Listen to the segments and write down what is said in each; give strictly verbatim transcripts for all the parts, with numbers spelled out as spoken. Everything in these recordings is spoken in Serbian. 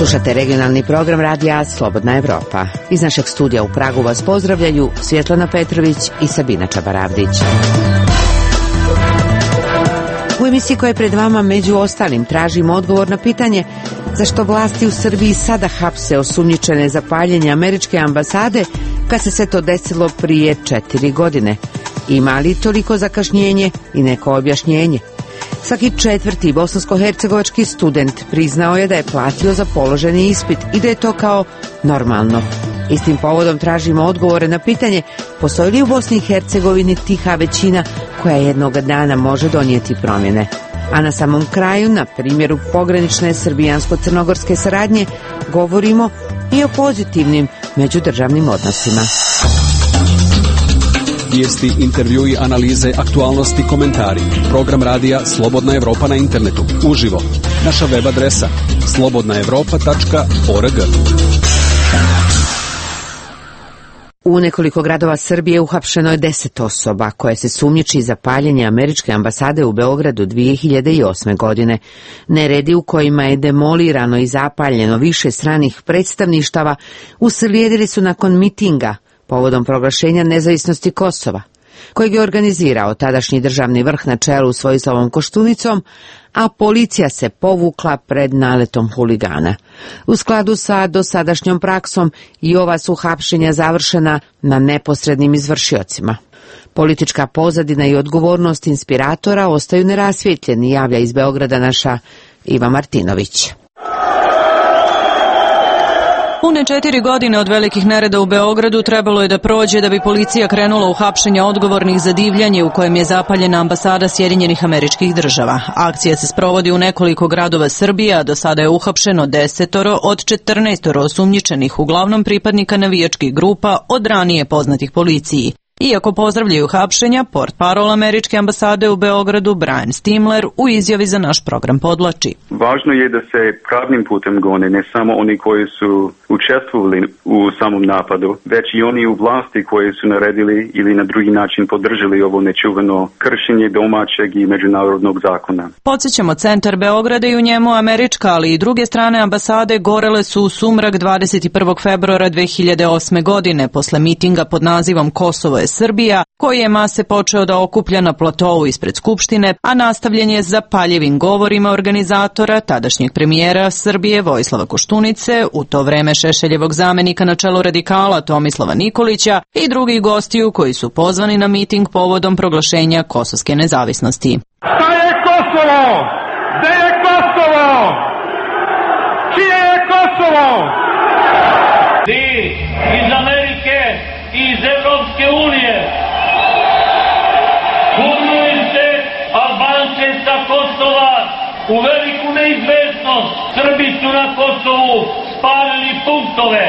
Slušate regionalni program radija Slobodna Evropa. Iz našeg studija u Pragu vas pozdravljaju Svjetlana Petrović i Sabina Čabaravdić. U emisiji koja je pred vama među ostalim tražimo odgovor na pitanje zašto vlasti u Srbiji sada hapse osumnjičene za paljenje američke ambasade kad se sve to desilo prije četiri godine. Ima li toliko zakašnjenje i neko objašnjenje? Svaki četvrti bosansko-hercegovački student priznao je da je platio za položeni ispit i da je to kao normalno. Istim povodom tražimo odgovore na pitanje postoji li u Bosni i Hercegovini tiha većina koja jednog dana može donijeti promjene. A na samom kraju, na primjeru pogranične srbijansko-crnogorske saradnje, govorimo i o pozitivnim međudržavnim odnosima. Vijesti, intervjui, analize, aktualnosti, komentari. Program radija Slobodna Evropa na internetu. Uživo. Naša web adresa slobodna evropa tačka org. U nekoliko gradova Srbije uhapšeno je deset osoba koje se sumnjiči za paljenje američke ambasade u Beogradu dvije hiljade osme. godine. Neredi u kojima je demolirano i zapaljeno više stranih predstavništava uslijedili su nakon mitinga povodom proglašenja nezavisnosti Kosova, kojeg je organizirao tadašnji državni vrh na čelu s Vojislavom Koštunicom, a policija se povukla pred naletom huligana. U skladu sa dosadašnjom praksom i ova su hapšenja završena na neposrednim izvršiocima. Politička pozadina i odgovornost inspiratora ostaju nerasvjetljeni, javlja iz Beograda naša Iva Martinović. Pune četiri godine od velikih nereda u Beogradu trebalo je da prođe da bi policija krenula u hapšenje odgovornih za divljanje u kojem je zapaljena ambasada Sjedinjenih Američkih Država. Akcija se sprovodi u nekoliko gradova Srbije, a do sada je uhapšeno desetoro od četrnaestoro osumnjičenih, uglavnom pripadnika navijačkih grupa od ranije poznatih policiji. Iako pozdravljaju hapšenja, portparol američke ambasade u Beogradu Brian Stimler u izjavi za naš program podvlači. Važno je da se pravnim putem gone ne samo oni koji su učestvovali u samom napadu, već i oni u vlasti koji su naredili ili na drugi način podržali ovo nečuveno kršenje domaćeg i međunarodnog zakona. Podsjećamo, centar Beograda i u njemu američka, ali i druge strane ambasade gorele su u sumrak dvadeset prvog februara dve hiljade osme. godine posle mitinga pod nazivom Kosovo je Srbija, koji je mase počeo da okuplja na platovu ispred Skupštine, a nastavljen je zapaljivim govorima organizatora, tadašnjeg premijera Srbije Vojislava Koštunice, u to vreme Šešeljevog zamenika na čelu radikala Tomislava Nikolića i drugih gostiju koji su pozvani na miting povodom proglašenja kosovske nezavisnosti. Šta je Kosovo? Gde je Kosovo? Čije je Kosovo? Ti iz Amerike i iz Evropske unije gurnujete Albance sa Kosova u veliku neizvesnost. Srbi su na Kosovu spalili punktove.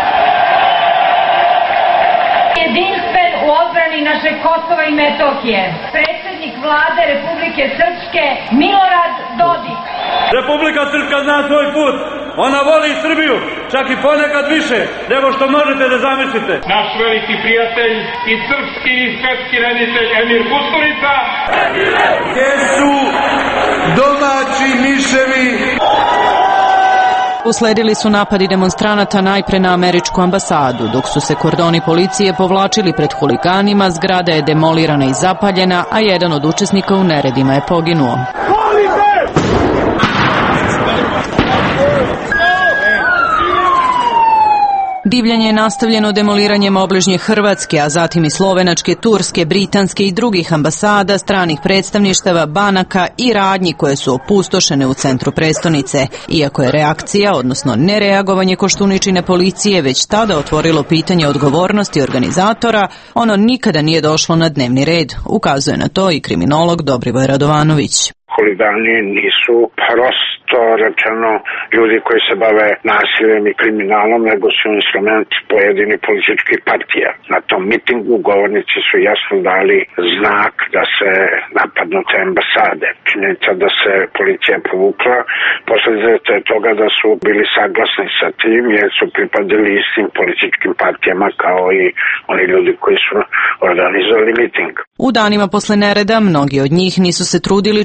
Jedinstven u odbrani naše Kosova i Metohije. Predsjednik vlade Republike Srpske Milorad Dodik. Republika Srpska zna svoj put. Ona voli Srbiju, čak i ponekad više nego što možete da zamislite. Naš veliki prijatelj i srpski i svetski reditelj Emir Kusturica. Gdje su domaći miševi? Usledili su napadi demonstranata najpre na američku ambasadu. Dok su se kordoni policije povlačili pred huliganima, zgrada je demolirana i zapaljena, a jedan od učesnika u neredima je poginuo. Divljanje je nastavljeno demoliranjem obližnje Hrvatske, a zatim i slovenačke, turske, britanske i drugih ambasada, stranih predstavništava, banaka i radnji koje su opustošene u centru prestonice. Iako je reakcija, odnosno nereagovanje Koštuničine policije već tada otvorilo pitanje odgovornosti organizatora, ono nikada nije došlo na dnevni red, ukazuje na to i kriminolog Dobrivoj Radovanović. Huligani nisu prosto rečeno ljudi koji se bave nasiljem i kriminalom, nego su instrument pojedini političkih partija. Na tom mitingu govornici su jasno dali znak da se napadnu te ambasade. Činjenica da se policija povukla, posljedica je toga da su bili saglasni sa tim jer su pripadili istim političkim partijama kao i oni ljudi koji su organizovali miting. U danima posle nereda mnogi od njih nisu se trudili čak ni da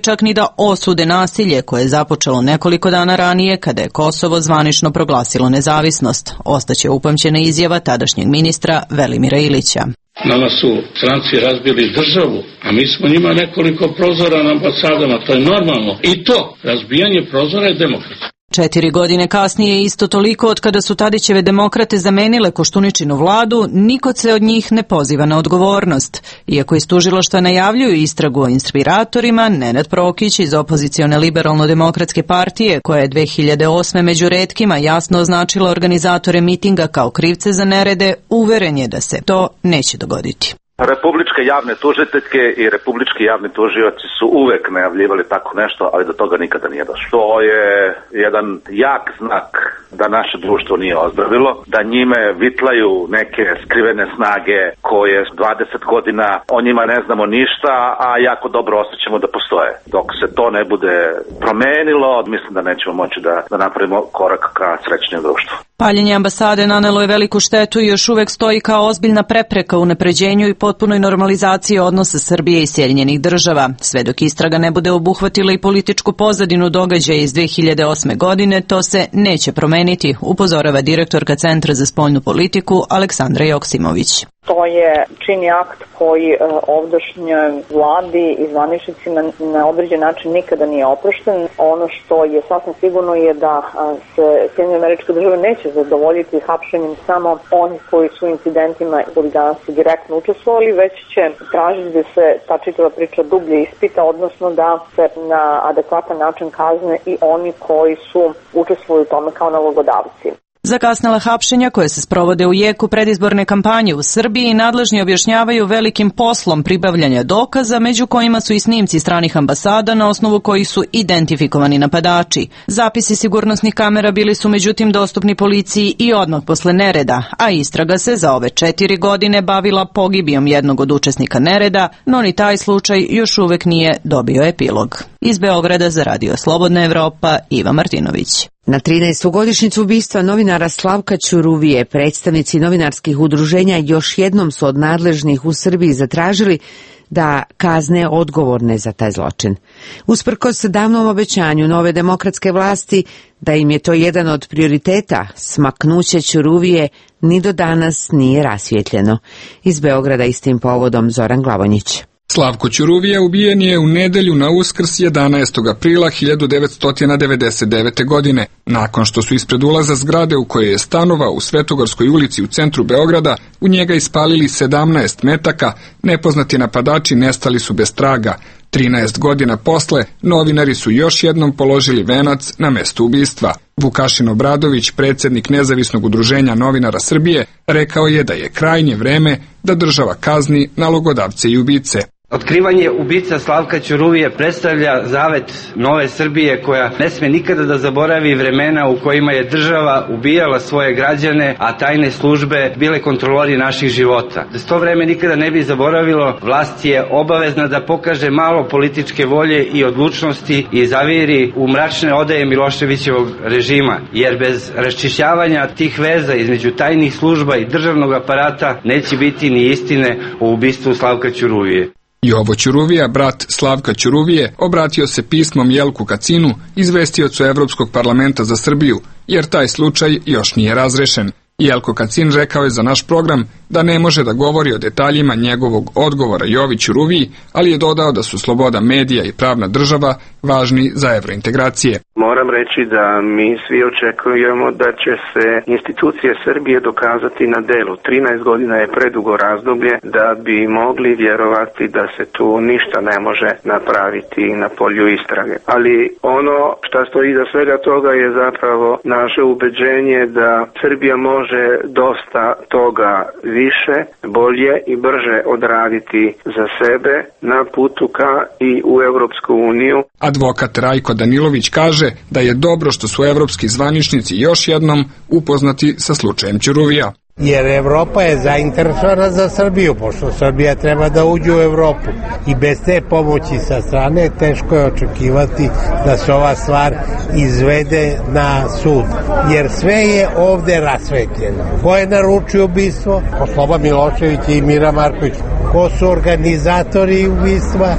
da osude nasilje koje je započelo nekoliko dana ranije kada je Kosovo zvanično proglasilo nezavisnost. Ostaće upamćena izjava tadašnjeg ministra Velimira Ilića. Nama su stranci razbili državu, a mi smo njima nekoliko prozora na ambasadama, to je normalno. I to, razbijanje prozora je demokratsko. Četiri godine kasnije, isto toliko od kada su Tadićeve demokrate zamenile Koštuničinu vladu, niko se od njih ne poziva na odgovornost. Iako iz tužilaštva najavljuju istragu o inspiratorima, Nenad Prokić iz opozicione liberalno-demokratske partije, koja je dve hiljade osme među retkima jasno označila organizatore mitinga kao krivce za nerede, uveren je da se to neće dogoditi. Republičke javne tužiteljke i republički javni tužioci su uvek najavljivali tako nešto, ali do toga nikada nije došlo. To je jedan jak znak da naše društvo nije ozdravilo, da njime vitlaju neke skrivene snage koje dvadeset godina o njima ne znamo ništa, a jako dobro osjećamo da postoje. Dok se to ne bude promenilo, mislim da nećemo moći da, da napravimo korak ka srećnijem društvu. Paljenje ambasade nanelo je veliku štetu i još uvek stoji kao ozbiljna prepreka u unapređenju i potpunoj normalizaciji odnosa Srbije i Sjedinjenih država. Sve dok istraga ne bude obuhvatila i političku pozadinu događaja iz dve hiljade osme godine, to se neće promeniti, upozorava direktorka Centra za spoljnu politiku Aleksandra Joksimović. To je čini akt koji ovdašnjoj vladi i zvaničnicima na određen način nikada nije oprošten. Ono što je sasvim sigurno je da se Sjedinjene Američke Države neće zadovoljiti hapšenjem samo onih koji su incidentima i huliganstvu direktno učestvovali, već će tražiti da se ta čitava priča dublje ispita, odnosno da se na adekvatan način kazne i oni koji su učestvovali u tome kao nalogodavci. Zakasnela hapšenja koje se sprovode u jeku predizborne kampanje u Srbiji nadležni objašnjavaju velikim poslom pribavljanja dokaza, među kojima su i snimci stranih ambasada na osnovu kojih su identifikovani napadači. Zapisi sigurnosnih kamera bili su međutim dostupni policiji i odmah posle nereda, a istraga se za ove četiri godine bavila pogibijom jednog od učesnika nereda, no ni taj slučaj još uvek nije dobio epilog. Iz Beograda za Radio Slobodna Evropa, Iva Martinović. Na trinaestu godišnjicu ubistva novinara Slavka Ćuruvije, predstavnici novinarskih udruženja još jednom su od nadležnih u Srbiji zatražili da kazne odgovorne za taj zločin. Usprkos davnom obećanju nove demokratske vlasti da im je to jedan od prioriteta, smaknuće Ćuruvije ni do danas nije rasvjetljeno. Iz Beograda istim povodom Zoran Glavonjić. Slavko Ćuruvija ubijen je u nedelju na Uskrs jedanaestog aprila hiljadu devetsto devedeset devete. godine, nakon što su ispred ulaza zgrade u kojoj je stanovao u Svetogorskoj ulici u centru Beograda u njega ispalili sedamnaest metaka, nepoznati napadači nestali su bez traga. trinaest godina posle, novinari su još jednom položili venac na mesto ubistva. Vukašin Obradović, predsjednik Nezavisnog udruženja novinara Srbije, rekao je da je krajnje vreme da država kazni nalogodavce i ubice. Otkrivanje ubica Slavka Ćuruvije predstavlja zavet nove Srbije koja ne sme nikada da zaboravi vremena u kojima je država ubijala svoje građane, a tajne službe bile kontrolori naših života. Da se to vreme nikada ne bi zaboravilo, vlast je obavezna da pokaže malo političke volje i odlučnosti i zaviri u mračne odaje Miloševićevog režima, jer bez raščišćavanja tih veza između tajnih služba i državnog aparata neće biti ni istine o ubistvu Slavka Ćuruvije. Jovo Ćuruvija, brat Slavka Ćuruvije, obratio se pismom Jelku Kacinu, izvestiocu Evropskog parlamenta za Srbiju, jer taj slučaj još nije razrešen. Jelko Kacin rekao je za naš program da ne može da govori o detaljima njegovog odgovora Jovi Ćuruviji, ali je dodao da su sloboda medija i pravna država važni za evrointegracije. Moram reći da mi svi očekujemo da će se institucije Srbije dokazati na delu. trinaest godina je predugo razdoblje da bi mogli vjerovati da se tu ništa ne može napraviti na polju istrage. Ali ono što stoji iza svega toga je zapravo naše ubeđenje da Srbija može dosta toga više, bolje i brže odraditi za sebe na putu ka i u Evropsku uniju. Advokat Rajko Danilović kaže da je dobro što su evropski zvaničnici još jednom upoznati sa slučajem Ćuruvija. Jer Evropa je zainteresovana za Srbiju, pošto Srbija treba da uđe u Evropu. I bez te pomoći sa strane teško je očekivati da se ova stvar izvede na sud. Jer sve je ovde rasvetljeno. Ko je naručio ubistvo? Sloba Milošević i Mira Marković. Ko su organizatori ubistva?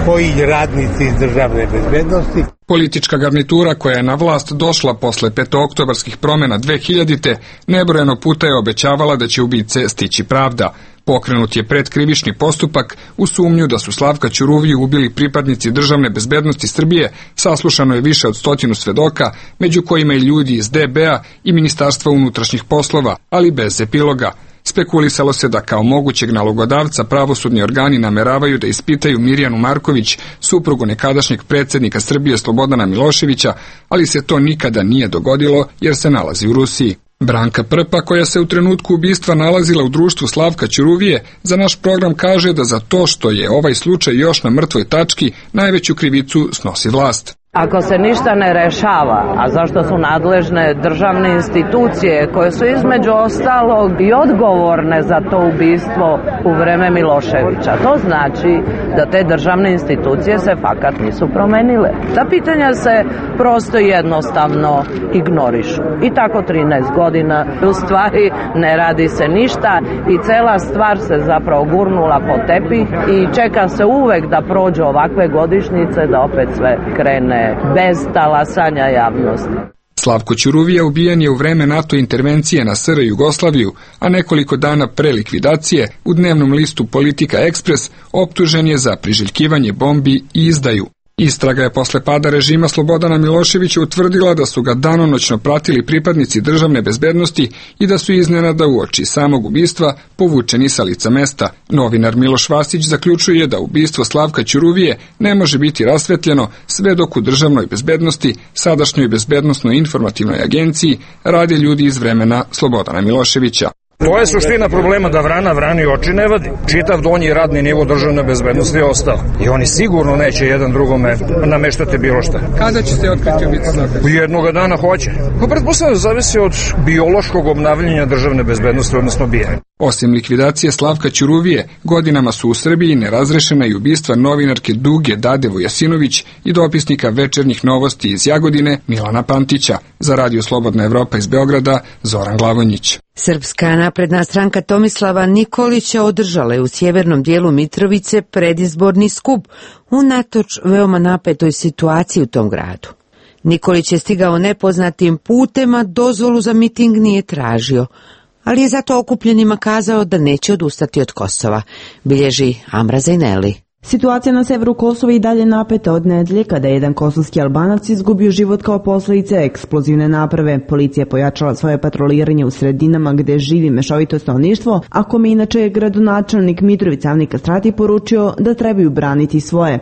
koji radnici iz državne bezbednosti. Politička garnitura koja je na vlast došla posle petooktobarskih promjena dve hiljadite nebrojeno puta je obećavala da će ubice stići pravda. Pokrenut je predkrivični postupak u sumnju da su Slavka Ćuruviju ubili pripadnici državne bezbednosti Srbije, saslušano je više od stotinu svedoka, među kojima i ljudi iz D B A i Ministarstva unutrašnjih poslova, ali bez epiloga. Spekulisalo se da kao mogućeg nalogodavca pravosudni organi nameravaju da ispitaju Mirjanu Marković, suprugu nekadašnjeg predsjednika Srbije Slobodana Miloševića, ali se to nikada nije dogodilo jer se nalazi u Rusiji. Branka Prpa, koja se u trenutku ubistva nalazila u društvu Slavka Ćuruvije, za naš program kaže da za to što je ovaj slučaj još na mrtvoj tački, najveću krivicu snosi vlast. Ako se ništa ne rešava, a zašto su nadležne državne institucije koje su između ostalog i odgovorne za to ubistvo u vreme Miloševića, to znači da te državne institucije se fakat nisu promenile. Ta pitanja se prosto jednostavno ignorišu. I tako trinaest godina u stvari ne radi se ništa i cela stvar se zapravo gurnula po tepih i čeka se uvek da prođe ovakve godišnjice da opet sve krene bez talasanja javnosti. Slavko Ćuruvija ubijen je u vreme NATO intervencije na S R Jugoslaviju, a nekoliko dana pre likvidacije u dnevnom listu Politika Ekspres optužen je za priželjkivanje bombi i izdaju. Istraga je posle pada režima Slobodana Miloševića utvrdila da su ga danonoćno pratili pripadnici državne bezbednosti i da su iznenada uoči samog ubistva povučeni sa lica mesta. Novinar Miloš Vasić zaključuje da ubistvo Slavka Ćuruvije ne može biti rasvetljeno sve dok u državnoj bezbednosti, sadašnjoj bezbednosnoj informativnoj agenciji, rade ljudi iz vremena Slobodana Miloševića. To je suština problema, da vrana vrani oči ne vadi. Čitav donji radni nivo državne bezbednosti je ostao. I oni sigurno neće jedan drugome nameštati bilo šta. Kada će se otkriti ubica Slavka? Jednoga dana hoće. Pa pretpostavljam da zavisi od biološkog obnavljanja državne bezbednosti, odnosno bijanja. Osim likvidacije Slavka Ćuruvije, godinama su u Srbiji nerazrešena i ubistva novinarke Duge Dade Vujasinović i dopisnika Večernjih novosti iz Jagodine Milana Pantića. Za Radio Slobodna Evropa iz Beograda, Zoran Glavonjić. Srpska napredna stranka Tomislava Nikolića održala je u sjevernom dijelu Mitrovice predizborni skup, unatoč veoma napetoj situaciji u tom gradu. Nikolić je stigao nepoznatim putem, a dozvolu za miting nije tražio, ali je zato okupljenima kazao da neće odustati od Kosova, bilježi Amra Zajneli. Situacija na severu Kosova i dalje napeta od nedelje kada je jedan kosovski Albanac izgubio život kao posljedice eksplozivne naprave. Policija je pojačala svoje patroliranje u sredinama gde živi mešovito stanovništvo, a kome inače je gradonačelnik Mitrovica Avni Kastrati poručio da trebaju braniti svoje.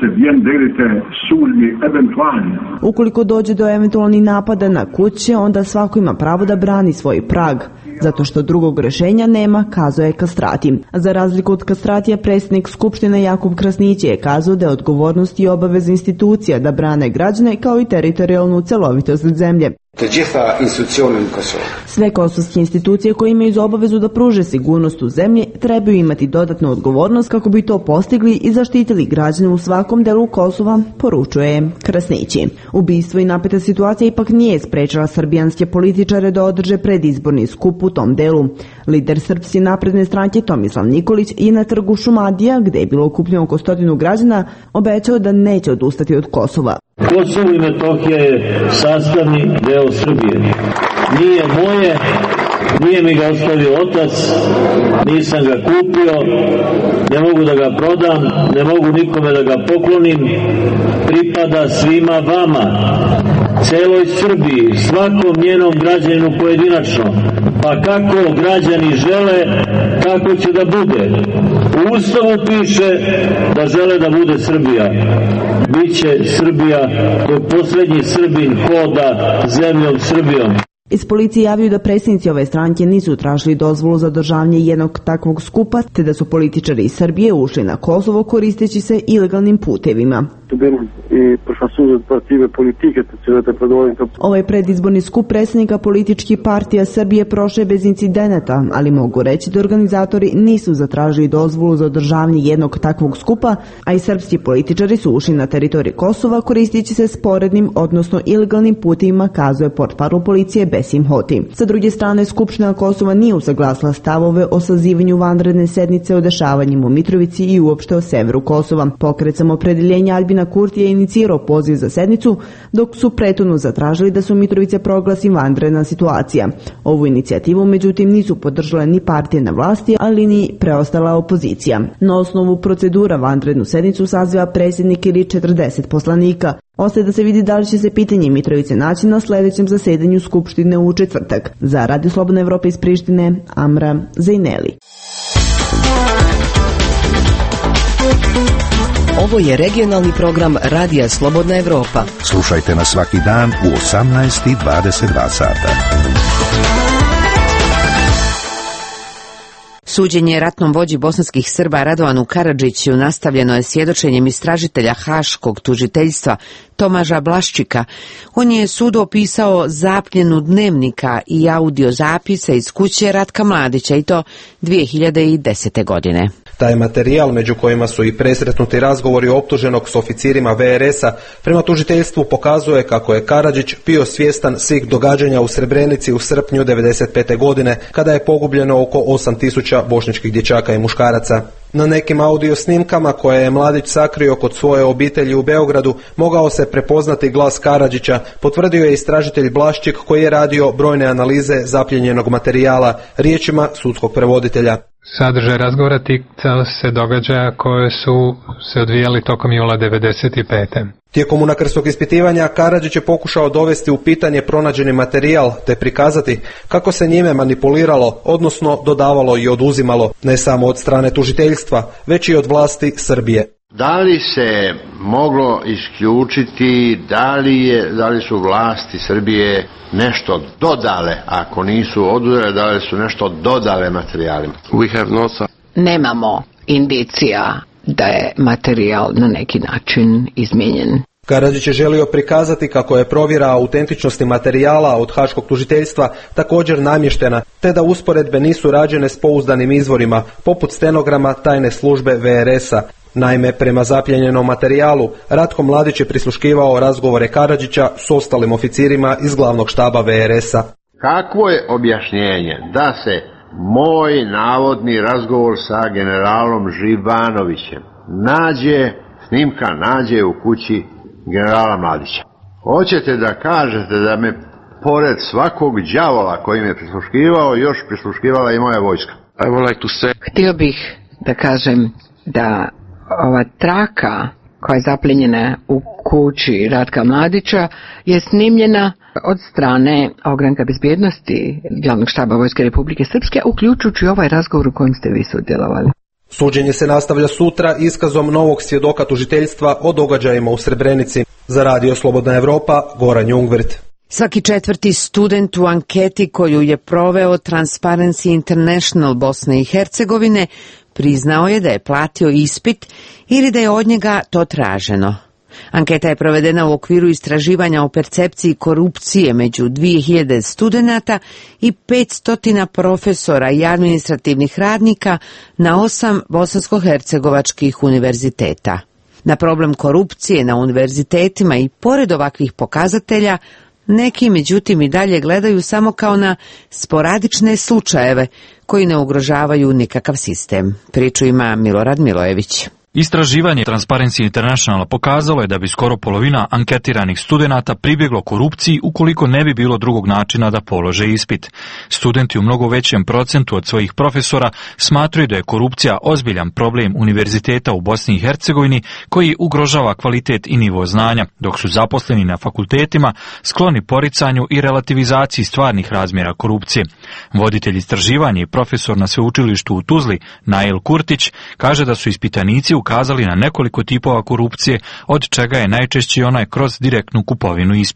Ukoliko dođe do eventualnih napada na kuće, onda svako ima pravo da brani svoj prag, zato što drugog rešenja nema, kazao je Kastrati. Za razliku od Kastratija, predsjednik Skupštine Jakub Krasnić je kazao da je odgovornost i obavez institucija da brane građane kao i teritorijalnu celovitost zemlje. Sve kosovske institucije koje imaju za obavezu da pruže sigurnost u zemlji trebaju imati dodatnu odgovornost kako bi to postigli i zaštitili građane u svakom delu Kosova, poručuje Krasnići. Ubistvo i napeta situacija ipak nije sprečila srbijanske političare da održe predizborni skup u tom delu. Lider Srpske napredne stranke Tomislav Nikolić i na trgu Šumadija, gde je bilo okupljeno oko stotinu građana, obećao da neće odustati od Kosova. Kosovo i Metohija je sastavni deo Srbije. Nije moje, nije mi ga ostavio otac, nisam ga kupio, ne mogu da ga prodam, ne mogu nikome da ga poklonim, pripada svima vama, celoj Srbiji, svakom njenom građaninu pojedinačno, pa kako građani žele, tako će da bude. U Ustavu piše da žele da bude Srbija. Biće Srbija dok posljednji Srbin hoda zemljom Srbijom. Iz policije javljaju da predsjednici ove stranke nisu tražili dozvolu za održavanje jednog takvog skupa, te da su političari iz Srbije ušli na Kosovo koristeći se ilegalnim putevima. molto bene e professore partite politiche tenete predvodnika. Ovaj predizborni skup predsjednika političkih partija Srbije prošao je bez incidenata, ali mogu reći da organizatori nisu zatražili dozvolu za održavanje jednog takvog skupa, a i srpski političari su ušli na teritoriju Kosova koristeći se sporednim, odnosno ilegalnim putima, kazuje portparol policije Besim Hoti. Sa druge strane, Skupština Kosova nije usaglasila stavove o sazivanju vanredne sednice o dešavanjima u Mitrovici i uopšte o severu Kosova. Pokret Samoopredeljenja Aljbina Kurtija je inicirao poziv za sednicu, dok su prethodno zatražili da se u Mitrovice proglasi vanredna situacija. Ovu inicijativu, međutim, nisu podržale ni partije na vlasti, ali ni preostala opozicija. Na osnovu procedura vanrednu sednicu saziva predsjednik ili četrdeset poslanika. Ostaje da se vidi da li će se pitanje Mitrovice naći na sljedećem zasedanju Skupštine u četvrtak. Za Radio Slobodna Evropa iz Prištine, Amra Zejneli. Ovo je regionalni program Radija Slobodna Evropa. Slušajte nas svaki dan u osamnaest i dvadeset dva sata. Suđenje ratnom vođi bosanskih Srba Radovanu Karadžiću nastavljeno je svjedočenjem istražitelja Haškog tužiteljstva Tomaža Blaščika. On je sudu opisao zapljenu dnevnika i audio zapisa iz kuće Ratka Mladića, i to dvije hiljade desete. godine. Taj materijal, među kojima su i presretnuti razgovori optuženog s oficirima ve er es a, prema tužiteljstvu pokazuje kako je Karadžić bio svjestan svih događanja u Srebrenici u srpnju devedeset pete. godine, kada je pogubljeno oko osam tisuća bošnjačkih dječaka i muškaraca. Na nekim audio snimkama koje je Mladić sakrio kod svoje obitelji u Beogradu mogao se prepoznati glas Karadžića, potvrdio je istražitelj Blaščik koji je radio brojne analize zapljenjenog materijala, riječima sudskog prevoditelja. Sadržaj razgovora ticao se događaja koje su se odvijali tokom jula devedeset pete. Tijekom unakrstog ispitivanja Karadžić je pokušao dovesti u pitanje pronađeni materijal te prikazati kako se njime manipuliralo, odnosno dodavalo i oduzimalo, ne samo od strane tužiteljstva, već i od vlasti Srbije. Da li se moglo isključiti, da li, je, da li su vlasti Srbije nešto dodale, ako nisu oduzele, da li su nešto dodale materijalima? We have no... Nemamo indicija da je materijal na neki način izmijenjen. Karadžić je želio prikazati kako je provjera autentičnosti materijala od Haškog tužiteljstva također namještena, te da usporedbe nisu rađene s pouzdanim izvorima, poput stenograma tajne službe ve er es a. Naime, prema zapljenjenom materijalu, Ratko Mladić je prisluškivao razgovore Karadžića s ostalim oficirima iz glavnog štaba ve er es a. Kakvo je objašnjenje da se moj navodni razgovor sa generalom Živanovićem nađe, snimka nađe u kući generala Mladića? Hoćete da kažete da me pored svakog đavola koji me prisluškivao još prisluškivala i moja vojska? I would like to say... Htio bih da kažem da ova traka koja je zapljenjena u kući Ratka Mladića je snimljena od strane ogranka bezbjednosti glavnog štaba Vojske Republike Srpske, uključujući ovaj razgovor u kojem ste vi sudjelovali. Suđenje se nastavlja sutra iskazom novog svjedoka tužiteljstva o događajima u Srebrenici. Za Radio Slobodna Evropa, Goran Jungwirth. Svaki četvrti student u anketi koju je proveo Transparency International Bosne i Hercegovine priznao je da je platio ispit ili da je od njega to traženo. Anketa je provedena u okviru istraživanja o percepciji korupcije među dvije hiljade studenata i petsto profesora i administrativnih radnika na osam bosansko-hercegovačkih univerziteta. Na problem korupcije na univerzitetima i pored ovakvih pokazatelja, neki međutim i dalje gledaju samo kao na sporadične slučajeve koji ne ugrožavaju nikakav sistem. Priču ima Milorad Milojević. Istraživanje Transparency Internationala pokazalo je da bi skoro polovina anketiranih studenata pribjeglo korupciji ukoliko ne bi bilo drugog načina da polože ispit. Studenti u mnogo većem procentu od svojih profesora smatruju da je korupcija ozbiljan problem univerziteta u Bosni i Hercegovini koji ugrožava kvalitet i nivo znanja, dok su zaposleni na fakultetima skloni poricanju i relativizaciji stvarnih razmjera korupcije. Voditelj istraživanja i profesor na sveučilištu u Tuzli, Nail Kurtić, kaže da su ispitanici ukazali na nekoliko tipova korupcije, od čega je najčešći onaj kroz direktnu kupovinu ispita.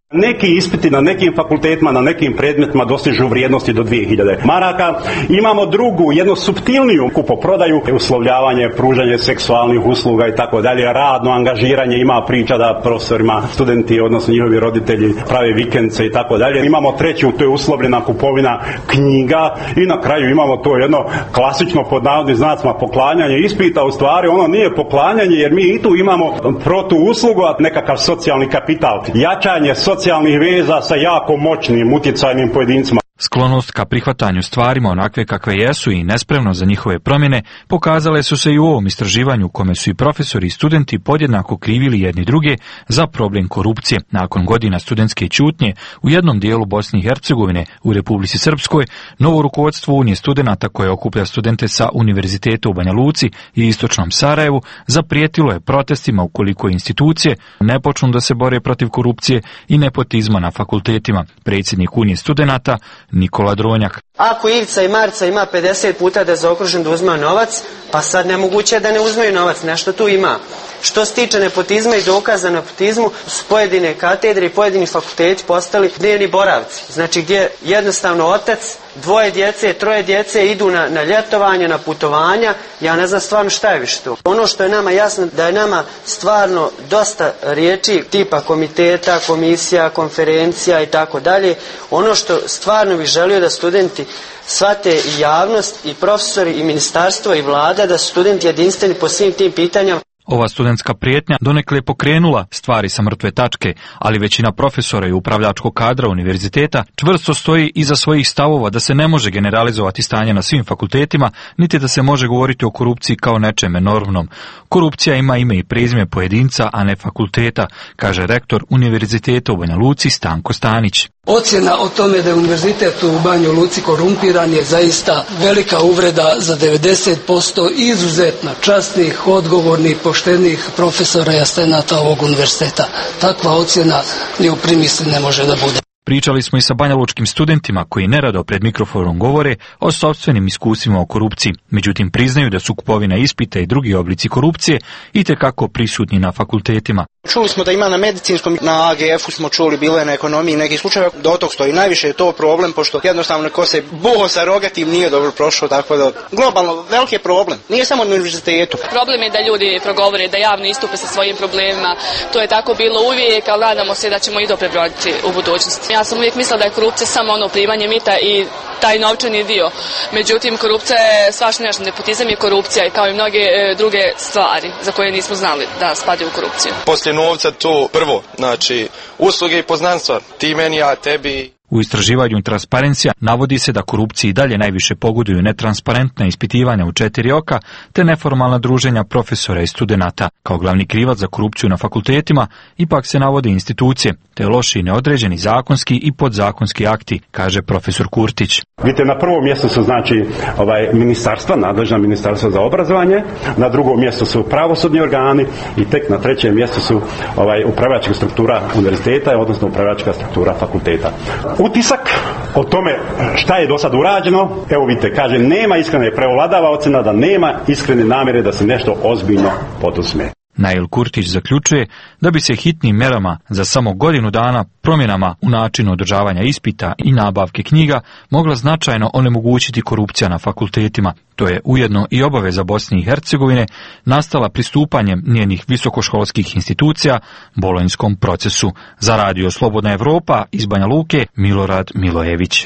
Neki ispiti na nekim fakultetima, na nekim predmetima dostižu vrijednosti do dvije hiljade maraka. Imamo drugu, jednu suptilniju kupoprodaju, uslovljavanje, pružanje seksualnih usluga i tako dalje, radno angažiranje, ima priča da profesorima, studenti, odnosno njihovi roditelji prave vikendce i tako dalje. Imamo treću, to je uslovljena kupovina knjiga i na kraju imamo to jedno klasično pod navodnim znacima poklanjanje ispita. U stvari ono nije poklanjanje jer mi i tu imamo protuuslugu, a nekakav socijalni kapital. Jačanje socijalnih veza sa jako moćnim, utjecajnim pojedincima. Sklonost ka prihvatanju stvarima onakve kakve jesu i nespremnost za njihove promjene pokazale su se i u ovom istraživanju u kome su i profesori i studenti podjednako krivili jedni druge za problem korupcije. Nakon godina studentske ćutnje u jednom dijelu Bosne i Hercegovine, u Republici Srpskoj, novo rukovodstvo Unije studenata koje okuplja studente sa Univerziteta u Banja Luci i Istočnom Sarajevu zaprijetilo je protestima ukoliko institucije ne počnu da se bore protiv korupcije i nepotizma na fakultetima. Predsjednik Unije studenata Nikola Dronjak. Ako Ivica i Marica ima pedeset puta da je zaokružen da uzma novac, pa sad nemoguće je da ne uzmeju novac, nešto tu ima. Što se tiče nepotizma i dokaza nepotizmu, su pojedine katedre i pojedini fakulteti postali dnevni boravci. Znači gdje jednostavno otac, dvoje djece, troje djece idu na, na ljetovanje, na putovanja, ja ne znam stvarno šta je više to. Ono što je nama jasno da je nama stvarno dosta riječi tipa komiteta, komisija, konferencija i tako dalje. Ono što stvarno bih želio da studenti shvate i javnost i profesori i ministarstvo i vlada da su studenti jedinstveni po svim tim pitanjama. Ova studentska prijetnja donekle je pokrenula stvari sa mrtve tačke, ali većina profesora i upravljačkog kadra univerziteta čvrsto stoji iza svojih stavova da se ne može generalizovati stanje na svim fakultetima, niti da se može govoriti o korupciji kao nečem enormnom. Korupcija ima ime i prezime pojedinca, a ne fakulteta, kaže rektor Univerziteta u Banja Luci Stanko Stanić. Ocjena o tome da je univerzitet u Banju Luci korumpiran je zaista velika uvreda za devedeset posto izuzetno časnih, odgovornih, poštenih profesora i asistenata ovog univerziteta. Takva ocjena ni u primisli ne može da bude. Pričali smo i sa banjalučkim studentima koji nerado pred mikrofonom govore o sopstvenim iskustvima o korupciji. Međutim, priznaju da su kupovina ispita i drugi oblici korupcije itekako prisutni na fakultetima. Čuli smo da ima na medicinskom, na A G F-u smo čuli, bilo je na ekonomiji neki slučajeva, do tog stoji. Najviše je to problem, pošto jednostavno ko se boho sa rogatim nije dobro prošao, tako da globalno veliki je problem. Nije samo na univerzitetu. Problem je da ljudi progovore, da javno istupe sa svojim problemima. To je tako bilo uvijek, ali nadamo se da ćemo i to prebroditi u budućnosti. Ja sam uvijek mislila da je korupcija samo ono primanje mita i taj novčani dio. Međutim, korupcija je svašta nešto, nepotizam je korupcija i kao i mnoge e, druge stvari za koje nismo znali da spadaju u korupciju. Poslije novca to prvo, znači usluge i poznanstva, ti meni, ja tebi. U istraživanju Transparencija navodi se da korupciji dalje najviše pogoduju netransparentna ispitivanja u četiri oka te neformalna druženja profesora i studenata. Kao glavni krivac za korupciju na fakultetima ipak se navode institucije, te loši neodređeni zakonski i podzakonski akti, kaže profesor Kurtić. Vidite, na prvom mjestu su znači ovaj ministarstva, nadležna ministarstva za obrazovanje, na drugom mjestu su pravosudni organi i tek na trećem mjestu su ovaj upravljačka struktura univerziteta, odnosno upravljačka struktura fakulteta. Utisak o tome šta je do sad urađeno, evo vidite, kaže, nema iskrene, prevladava ocjena da nema iskrene namjere da se nešto ozbiljno poduzme. Nail Kurtić zaključuje da bi se hitnim merama za samo godinu dana promjenama u načinu održavanja ispita i nabavke knjiga mogla značajno onemogućiti korupcija na fakultetima. To je ujedno i obaveza Bosne i Hercegovine nastala pristupanjem njenih visokoškolskih institucija bolonjskom procesu. Za radio Slobodna Evropa iz Banja Luke, Milorad Milojević.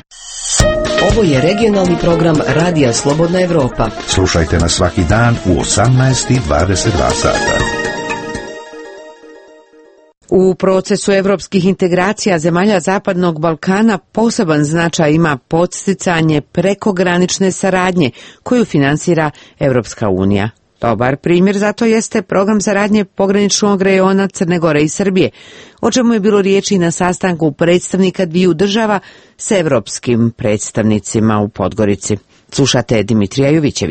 Ovo je regionalni program Radija Slobodna Evropa. Slušajte nas svaki dan u osamnaest i dvadeset dva sata. U procesu evropskih integracija zemalja Zapadnog Balkana poseban značaj ima podsticanje prekogranične saradnje koju finansira Evropska unija. Dobar primjer zato jeste program saradnje pograničnog rejona Crne Gore i Srbije, o čemu je bilo riječi na sastanku predstavnika dviju država s evropskim predstavnicima u Podgorici. Slušate Dimitrija Jovićevića.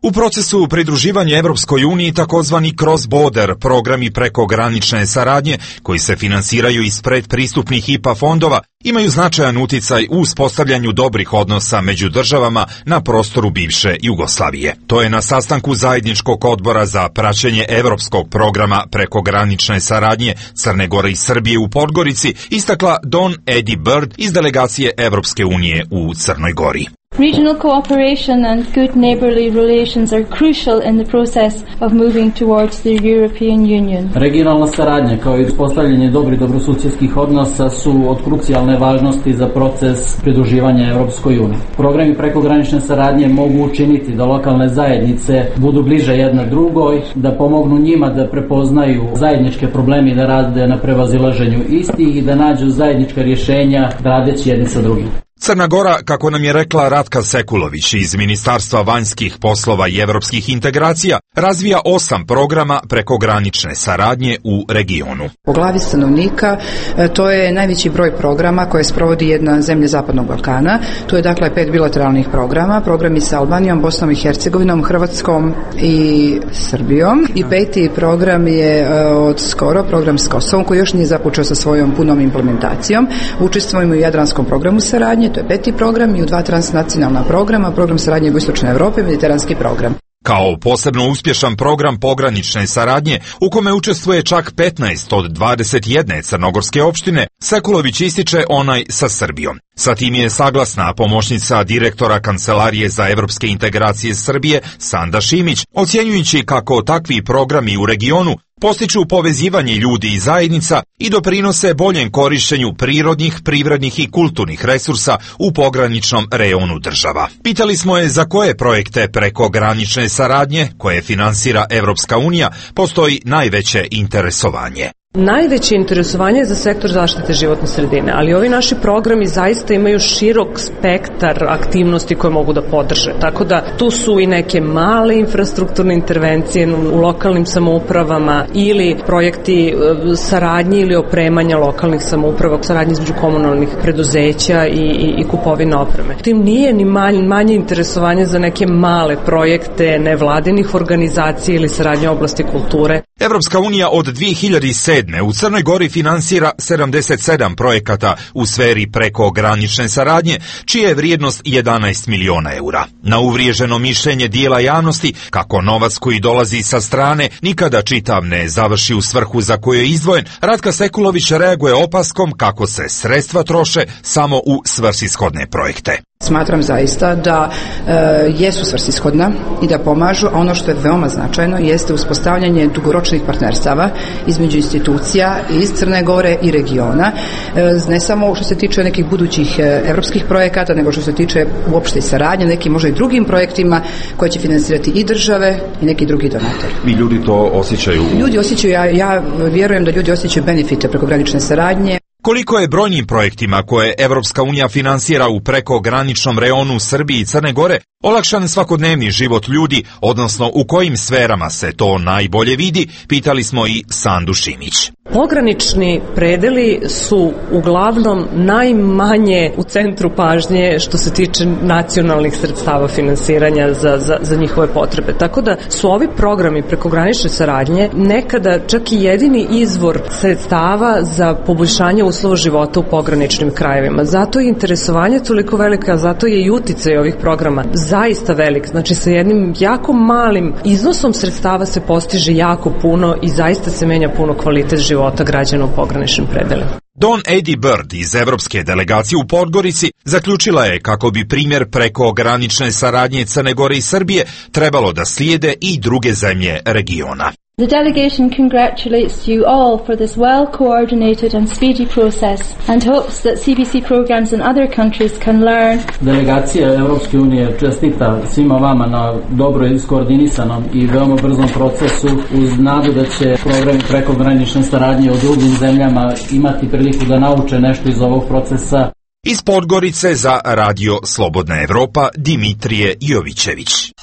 U procesu pridruživanja Evropskoj uniji takozvani cross-border programi prekogranične saradnje koji se finansiraju iz predpristupnih I P A fondova imaju značajan uticaj u uspostavljanju dobrih odnosa među državama na prostoru bivše Jugoslavije. To je na sastanku zajedničkog odbora za praćenje Evropskog programa prekogranične saradnje Crne Gore i Srbije u Podgorici istakla Dawn Eddy Bird iz delegacije Evropske unije u Crnoj Gori. Regional cooperation and good neighbourly relations are crucial in the process of moving towards the European Union. Regionalna saradnja kao i uspostavljanje dobrih dobrosusjedskih odnosa su od krucijalne važnosti za proces pridruživanja Evropskoj uniji. Programi prekogranične saradnje mogu učiniti da lokalne zajednice budu bliže jedna drugoj, da pomognu njima da prepoznaju zajedničke probleme i da rade na prevazilaženju istih i da nađu zajednička rješenja radeći jedni sa drugim. Crna Gora, kako nam je rekla Ratka Sekulović iz Ministarstva vanjskih poslova i evropskih integracija, razvija osam programa prekogranične saradnje u regionu. Po glavi stanovnika to je najveći broj programa koje sprovodi jedna zemlja Zapadnog Balkana. To je dakle pet bilateralnih programa, programi sa Albanijom, Bosnom i Hercegovinom, Hrvatskom i Srbijom. I peti program je od skoro program s Kosovom koji još nije započeo sa svojom punom implementacijom. Učestvujemo u Jadranskom programu saradnje. To je peti program i u dva transnacionalna programa, program saradnje Jugoistočne Evrope i Mediteranski program. Kao posebno uspješan program pogranične saradnje, u kome učestvuje čak petnaest od dvadeset jedne crnogorske opštine, Sekulović ističe onaj sa Srbijom. Sa tim je saglasna pomoćnica direktora Kancelarije za evropske integracije Srbije, Sanda Šimić, ocjenjujući kako takvi programi u regionu postiču povezivanje ljudi i zajednica i doprinose boljem korištenju prirodnih, privrednih i kulturnih resursa u pograničnom reonu država. Pitali smo je za koje projekte prekogranične saradnje, koje finansira Evropska unija, postoji najveće interesovanje. Najveće interesovanje je za sektor zaštite životne sredine, ali ovi naši programi zaista imaju širok spektar aktivnosti koje mogu da podrže. Tako da tu su i neke male infrastrukturne intervencije u lokalnim samoupravama ili projekti saradnje ili opremanja lokalnih samouprava, saradnje između komunalnih preduzeća i, i, i kupovine opreme. Tim nije ni manje, manje interesovanje za neke male projekte nevladinih organizacija ili saradnje u oblasti kulture. Evropska unija od dvije hiljade sedme. u Crnoj Gori finansira sedamdeset sedam projekata u sferi prekogranične saradnje, čija je vrijednost jedanaest miliona eura. Na uvriježeno mišljenje dijela javnosti, kako novac koji dolazi sa strane nikada čitav ne završi u svrhu za koju je izdvojen, Ratka Sekulović reaguje opaskom kako se sredstva troše samo u svrsishodne projekte. Smatram zaista da e, jesu svrsishodna i da pomažu, a ono što je veoma značajno jeste uspostavljanje dugoročnih partnerstava između institucija iz Crne Gore i regiona, e, ne samo što se tiče nekih budućih e, evropskih projekata, nego što se tiče uopšte i saradnje, nekim možda i drugim projektima koje će finansirati i države i neki drugi donatori. I ljudi to osjećaju? Ljudi osjećaju, ja, ja vjerujem da ljudi osjećaju benefite prekogranične saradnje. Koliko je brojnim projektima koje Evropska unija finansira u prekograničnom reonu Srbije i Crne Gore olakšan svakodnevni život ljudi, odnosno u kojim sferama se to najbolje vidi, pitali smo i Sandu Šimić. Pogranični predeli su uglavnom najmanje u centru pažnje što se tiče nacionalnih sredstava finansiranja za, za, za njihove potrebe. Tako da su ovi programi prekogranične saradnje nekada čak i jedini izvor sredstava za poboljšanje uslova života u pograničnim krajevima. Zato je interesovanje toliko velika, zato je i uticaj ovih programa zaista velik. Znači sa jednim jako malim iznosom sredstava se postiže jako puno i zaista se menja puno kvalitet života građana u pograničnim predelima. Dawn Eddy Bird iz Evropske delegacije u Podgorici zaključila je kako bi primjer prekogranične saradnje Crne Gore i Srbije trebalo da slijede i druge zemlje regiona. The delegation congratulates you all for this well-coordinated and speedy process and hopes that C B C programs in other countries can learn. Delegacija Evropske unije čestita svima vama na dobro iskoordinisanom i veoma brzom procesu uz nadu da će programi prekogranične saradnje u drugim zemljama imati priliku da nauče nešto iz ovog procesa. Iz Podgorice za Radio Slobodna Evropa Dimitrije Jovićević.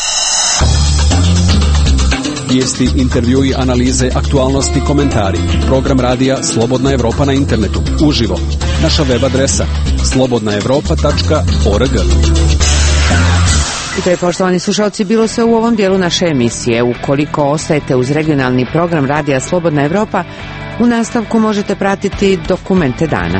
Vijesti, intervjui, analize, aktualnosti, komentari. Program radija Slobodna Evropa na internetu. Uživo. Naša web adresa slobodna evropa tačka org. I to je, poštovani slušalci, bilo se u ovom dijelu naše emisije. Ukoliko ostajete uz regionalni program Radija Slobodna Evropa, u nastavku možete pratiti dokumente dana.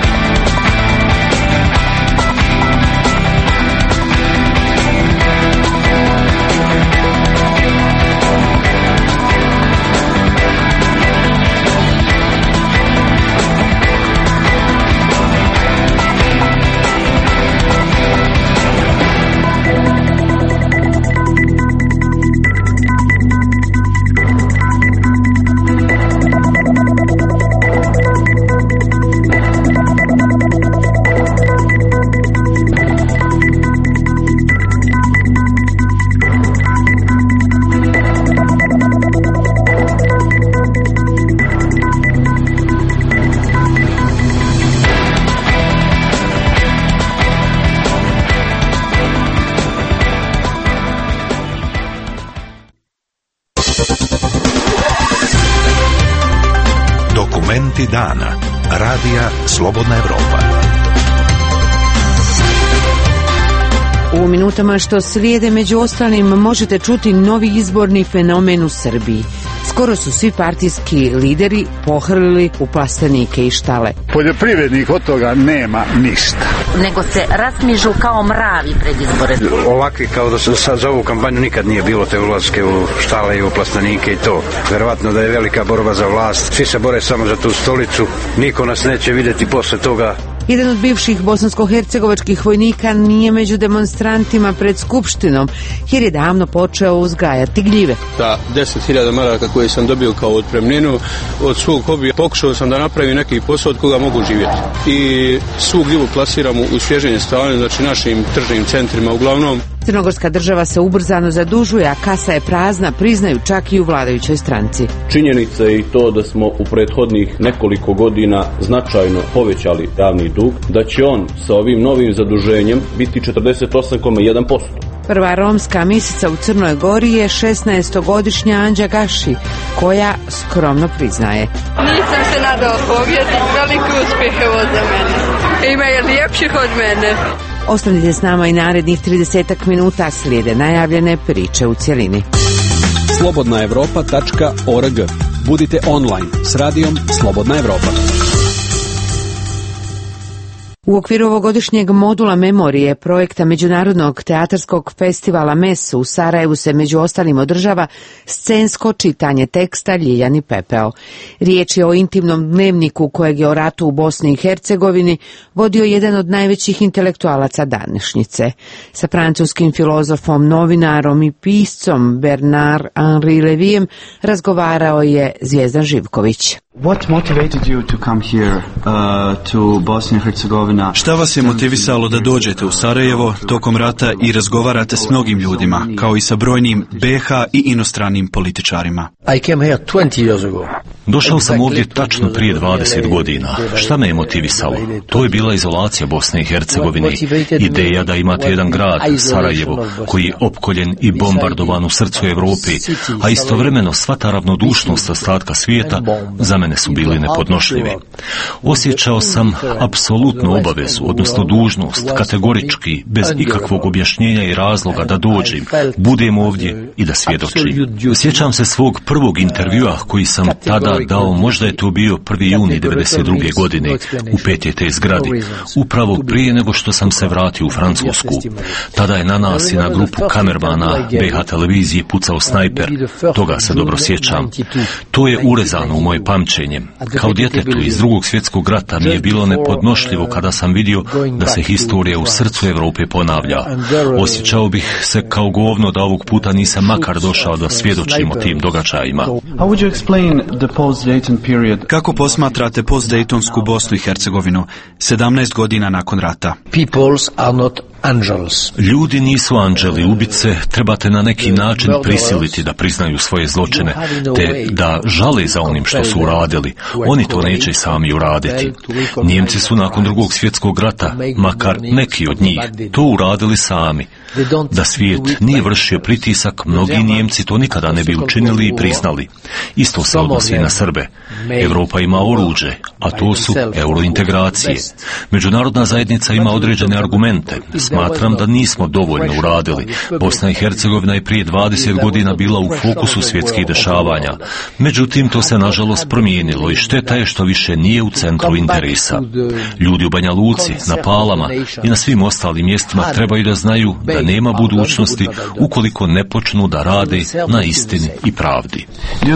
Dokumenti dana. Radija Slobodna Evropa. U minutama što slijede, među ostalim, možete čuti novi izborni fenomen u Srbiji. Skoro su svi partijski lideri pohrlili u plastenike i štale. Poljoprivrednik od toga nema ništa. Nego se rasmižu kao mravi pred izbore. Ovakvi kao da se sad za ovu kampanju nikad nije bilo, te ulaske u štale i u plastenike i to. Verovatno da je velika borba za vlast. Svi se bore samo za tu stolicu. Niko nas neće vidjeti posle toga. Jedan od bivših bosansko-hercegovačkih vojnika nije među demonstrantima pred Skupštinom, jer je davno počeo uzgajati gljive. Da, deset hiljada maraka koje sam dobio kao otpremninu od svog hobija, pokušao sam da napravim neki posao od koga mogu živjeti. I svu gljivu plasiramo u svježenje stane, znači našim tržnim centrima uglavnom. Crnogorska država se ubrzano zadužuje, a kasa je prazna, priznaju čak i u vladajućoj stranci. Činjenica je i to da smo u prethodnih nekoliko godina značajno povećali javni dug, da će on sa ovim novim zaduženjem biti četrdeset osam zarez jedan posto. Prva romska misica u Crnoj Gori je šesnaestogodišnja Anđa Gaši, koja skromno priznaje: nisam se nadao pobjedi, veliki uspjeh je ovo za mene. Ima je lijepših od mene. Ostanite s nama i narednih tridesetak minuta, slijede najavljene priče u cjelini. slobodna evropa tačka org. Budite online s radijom Slobodna Evropa. U okviru ovogodišnjeg modula memorije projekta Međunarodnog teatarskog festivala M E S u Sarajevu se među ostalim održava scensko čitanje teksta Ljiljani pepeo. Riječ je o intimnom dnevniku kojeg je o ratu u Bosni i Hercegovini vodio jedan od najvećih intelektualaca današnjice. Sa francuskim filozofom, novinarom i piscom Bernard Henri Levijem razgovarao je Zvijezdan Živković. What motivated you to come here uh, to Bosnia and Herzegovina? Šta vas je motivisalo da dođete u Sarajevo tokom rata i razgovarate s mnogim ljudima, kao i sa brojnim B H i inostranim političarima? I came here twenty years ago. Došao sam ovdje tačno prije dvadeset godina. Šta me je motivisalo? To je bila izolacija Bosne i Hercegovine. Ideja da imate jedan grad, Sarajevo, koji je opkoljen i bombardovan u srcu Evrope, a istovremeno sva ta ravnodušnost ostatka svijeta za mene su bili nepodnošljivi. Osjećao sam apsolutnu obavezu, odnosno dužnost, kategorički, bez ikakvog objašnjenja i razloga da dođem, budem ovdje i da svjedočim. Sjećam se svog prvog intervjua koji sam tada dao, možda je to bio prvi juni devedeset druge godine u P T T zgradi, upravo prije nego što sam se vratio u Francusku. Tada je na nas i na grupu kamermana B H televizije pucao snajper, toga se dobro sjećam. To je urezano u moje pamćenje. Kao djetetu iz drugog svjetskog rata mi je bilo nepodnošljivo kada sam vidio da se historija u srcu Evrope ponavlja. Osjećao bih se kao govno da ovog puta nisam makar došao da svjedočim o tim događajima. Kako posmatrate postdejtonsku Bosnu i Hercegovinu, sedamnaest godina nakon rata? Peoples are not angels. Ljudi nisu anđeli, ubice trebate na neki način prisiliti da priznaju svoje zločine, te da žale za onim što su uradili. Oni to neće sami uraditi. Njemci su nakon drugog svjetskog rata, makar neki od njih, to uradili sami. Da svijet nije vršio pritisak, mnogi Njemci to nikada ne bi učinili i priznali. Isto se odnosi i na Srbe. Evropa ima oruđe, a to su eurointegracije. Međunarodna zajednica ima određene argumente. smatram da nismo dovoljno uradili. Bosna i Hercegovina je prije dvadeset godina bila u fokusu svjetskih dešavanja. Međutim, to se nažalost promijenilo i šteta je što više nije u centru interesa. Ljudi u Banja Luci, na Palama i na svim ostalim mjestima trebaju da znaju da nema budućnosti ukoliko ne počnu da rade na istini i pravdi.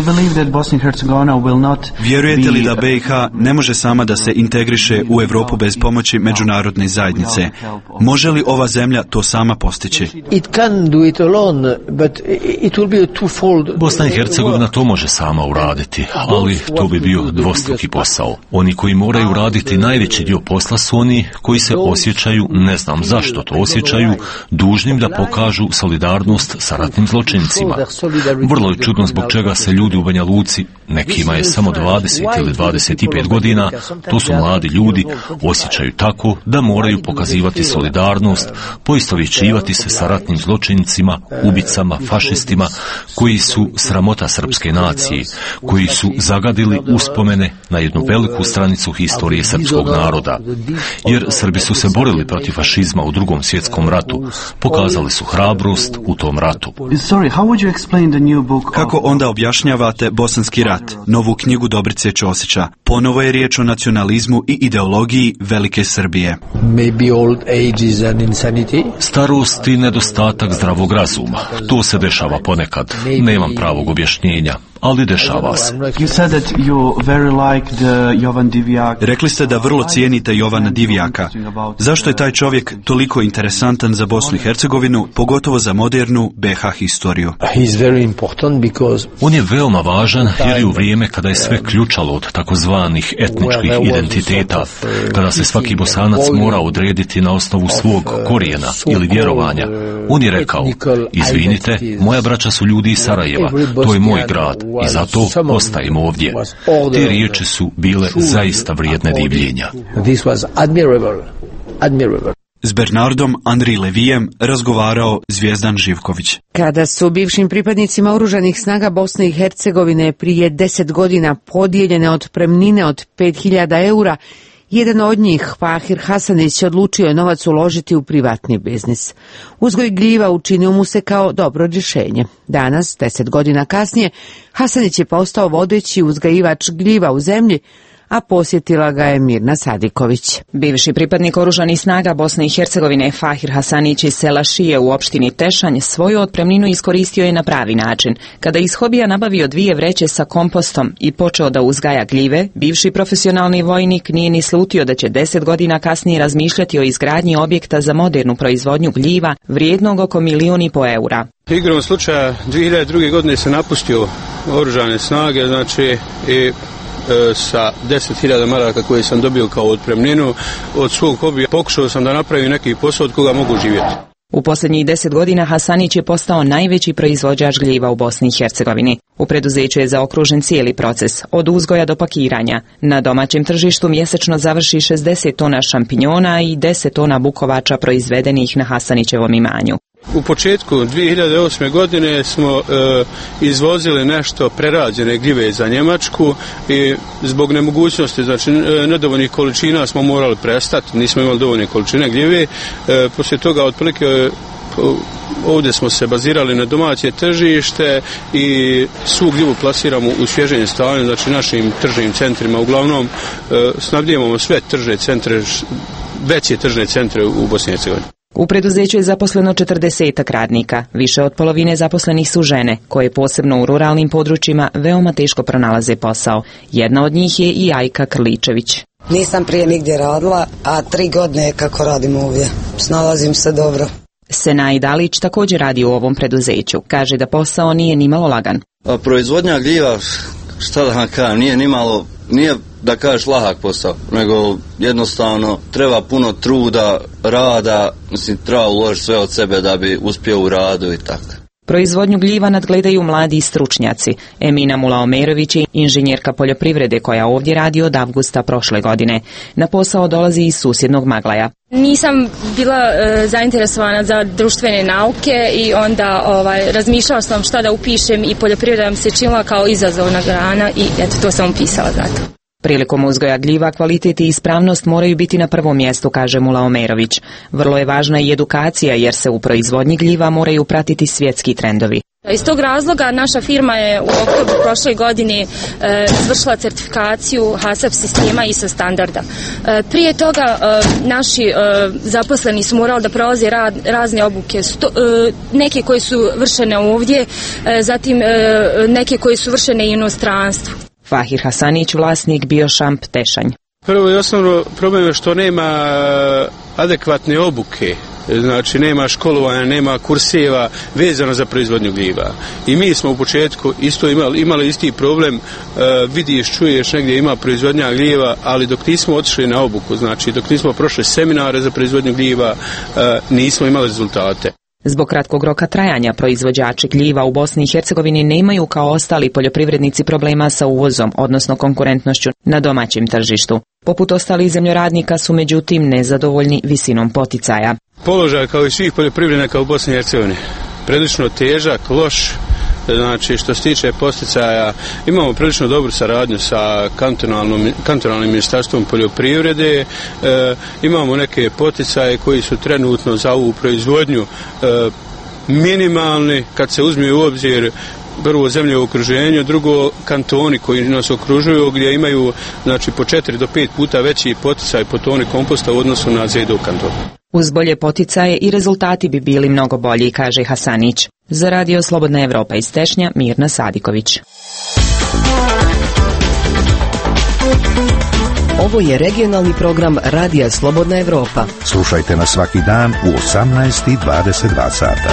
Vjerujete li da B i H ne može sama da se integriše u Europu bez pomoći međunarodne zajednice? Može li ova zemlja to sama postići? Bosna i Hercegovina to može sama uraditi, ali to bi bio dvostruki posao. Oni koji moraju raditi najveći dio posla su oni koji se osjećaju, ne znam zašto to osjećaju, dužnim da pokažu solidarnost sa ratnim zločincima. Vrlo je čudno zbog čega se ljudi u Banja Luci, nekima je samo dvadeset ili dvadeset pet godina, to su mladi ljudi, osjećaju tako da moraju pokazivati solidarnost, poistovjećivati se sa ratnim zločincima, ubicama, fašistima, koji su sramota srpske nacije, koji su zagadili uspomene na jednu veliku stranicu historije srpskog naroda. Jer Srbi su se borili protiv fašizma u Drugom svjetskom ratu, pokazali su hrabrost u tom ratu. Kako onda objašnjavate Bosanski rat, novu knjigu Dobrice Ćosića? Ponovo je riječ o nacionalizmu i ideologiji Velike Srbije. Starost i nedostatak zdravog razuma. To se dešava ponekad. Nemam pravog objašnjenja, ali dešava se. Rekli ste da vrlo cijenite Jovana Divjaka. Zašto je taj čovjek toliko interesantan za Bosnu i Hercegovinu, pogotovo za modernu B i H historiju? On je veoma važan jer je u vrijeme kada je sve ključalo od takozvanih etničkih identiteta, kada se svaki Bosanac mora odrediti na osnovu svog korijena ili vjerovanja. On je rekao, izvinite, moja braća su ljudi iz Sarajeva, to je moj grad i zato ostajem ovdje. Te riječi su bile zaista vrijedne divljenja. S Bernardom Andri Levijem razgovarao Zvijezdan Živković. Kada su bivšim pripadnicima oružanih snaga Bosne i Hercegovine prije deset godina podijeljene otpremnine od pet hiljada eura, jedan od njih, Fahir Hasanić, odlučio je novac uložiti u privatni biznis. Uzgoj gljiva učinio mu se kao dobro rješenje. Danas, deset godina kasnije, Hasanić je postao vodeći uzgajivač gljiva u zemlji, a posjetila ga je Mirna Sadiković. Bivši pripadnik oružanih snaga Bosne i Hercegovine Fahir Hasanić iz sela Šije u opštini Tešanj svoju otpremninu iskoristio je na pravi način. Kada iz hobija nabavio dvije vreće sa kompostom i počeo da uzgaja gljive, bivši profesionalni vojnik nije ni slutio da će deset godina kasnije razmišljati o izgradnji objekta za modernu proizvodnju gljiva vrijednog oko milijun i po eura. Igrom slučaja dvije hiljade druge godine se napustio oružane snage, znači i sa deset hiljada maraka koje sam dobio kao otpremninu od svog hobija. Pokušao sam da napravim neki posao od koga mogu živjeti. U posljednjih deset godina Hasanić je postao najveći proizvođač gljiva u Bosni i Hercegovini. U preduzeću je zaokružen cijeli proces, od uzgoja do pakiranja. Na domaćem tržištu mjesečno završi šezdeset tona šampinjona i deset tona bukovača proizvedenih na Hasanićevom imanju. U početku dvije hiljade osme godine smo e, izvozili nešto prerađene gljive za Njemačku i zbog nemogućnosti, znači nedovoljnih količina smo morali prestati, nismo imali dovoljne količine gljive. E, poslije toga otprilike e, ovdje smo se bazirali na domaće tržište i svu gljivu plasiramo u svježenje stanju, znači našim tržnim centrima. Uglavnom e, snabdijemo sve tržne centre, veće tržne centre u Bosni i Hercegovini. U preduzeću je zaposleno četrdesetak radnika. Više od polovine zaposlenih su žene, koje posebno u ruralnim područjima veoma teško pronalaze posao. Jedna od njih je i Ajka Krličević. Nisam prije nigdje radila, a tri godine kako radim ovdje. Snalazim se dobro. Senaj Dalić također radi u ovom preduzeću. Kaže da posao nije nimalo lagan. A proizvodnja gljiva, šta da vam kažem, nije nimalo, nije da kažeš lahak posao, nego jednostavno treba puno truda, rada, mislim treba uložiti sve od sebe da bi uspio u radu i tako. Proizvodnju gljiva nadgledaju mladi stručnjaci. Emina Mulaomerović je inženjerka poljoprivrede koja ovdje radi od avgusta prošle godine. Na posao dolazi iz susjednog Maglaja. Nisam bila e, zainteresovana za društvene nauke i onda ovaj, razmišljala sam šta da upišem i poljoprivreda mi se činila kao izazovna grana i eto to sam upisala zato. Prilikom uzgoja gljiva kvalitet i ispravnost moraju biti na prvom mjestu, kaže Mula Omerović. Vrlo je važna i edukacija jer se u proizvodnji gljiva moraju pratiti svjetski trendovi. Iz tog razloga naša firma je u oktobru prošle godine e, izvršila certifikaciju HACCP sistema I S O standarda. E, prije toga e, naši e, zaposleni su morali da prolaze rad, razne obuke, sto, e, neke koje su vršene ovdje, e, zatim e, neke koje su vršene i u inostranstvu. Fahir Hasanić, vlasnik Biošamp Tešanj. Prvo i osnovno problem je što nema adekvatne obuke. Znači nema školovanja, nema kurseva vezano za proizvodnju gljiva. I mi smo u početku isto imali, imali isti problem, e, vidiš, čuješ negdje ima proizvodnja gljiva, ali dok nismo otišli na obuku, znači dok nismo prošli seminare za proizvodnju gljiva, e, nismo imali rezultate. Zbog kratkog roka trajanja proizvođači gljiva u Bosni i Hercegovini nemaju kao ostali poljoprivrednici problema sa uvozom, odnosno konkurentnošću na domaćem tržištu. Poput ostalih zemljoradnika su međutim nezadovoljni visinom poticaja. Položaj kao i svih poljoprivrednika u Bosni i Hercegovini prilično težak, loš. Znači što se tiče poticaja imamo prilično dobru saradnju sa kantonalnim ministarstvom poljoprivrede, e, imamo neke poticaje koji su trenutno za ovu proizvodnju e, minimalni kad se uzme u obzir prvo zemlje u okruženju, drugo kantoni koji nas okružuju gdje imaju znači po četiri do pet puta veći poticaj po toni komposta u odnosu na Z E D O kanton. Uz bolje poticaje i rezultati bi bili mnogo bolji, kaže Hasanić. Za radio Slobodna Evropa iz Tešnja, Mirna Sadiković. Ovo je regionalni program Radija Slobodna Evropa. Slušajte nas svaki dan u osamnaest i dvadeset dva sata.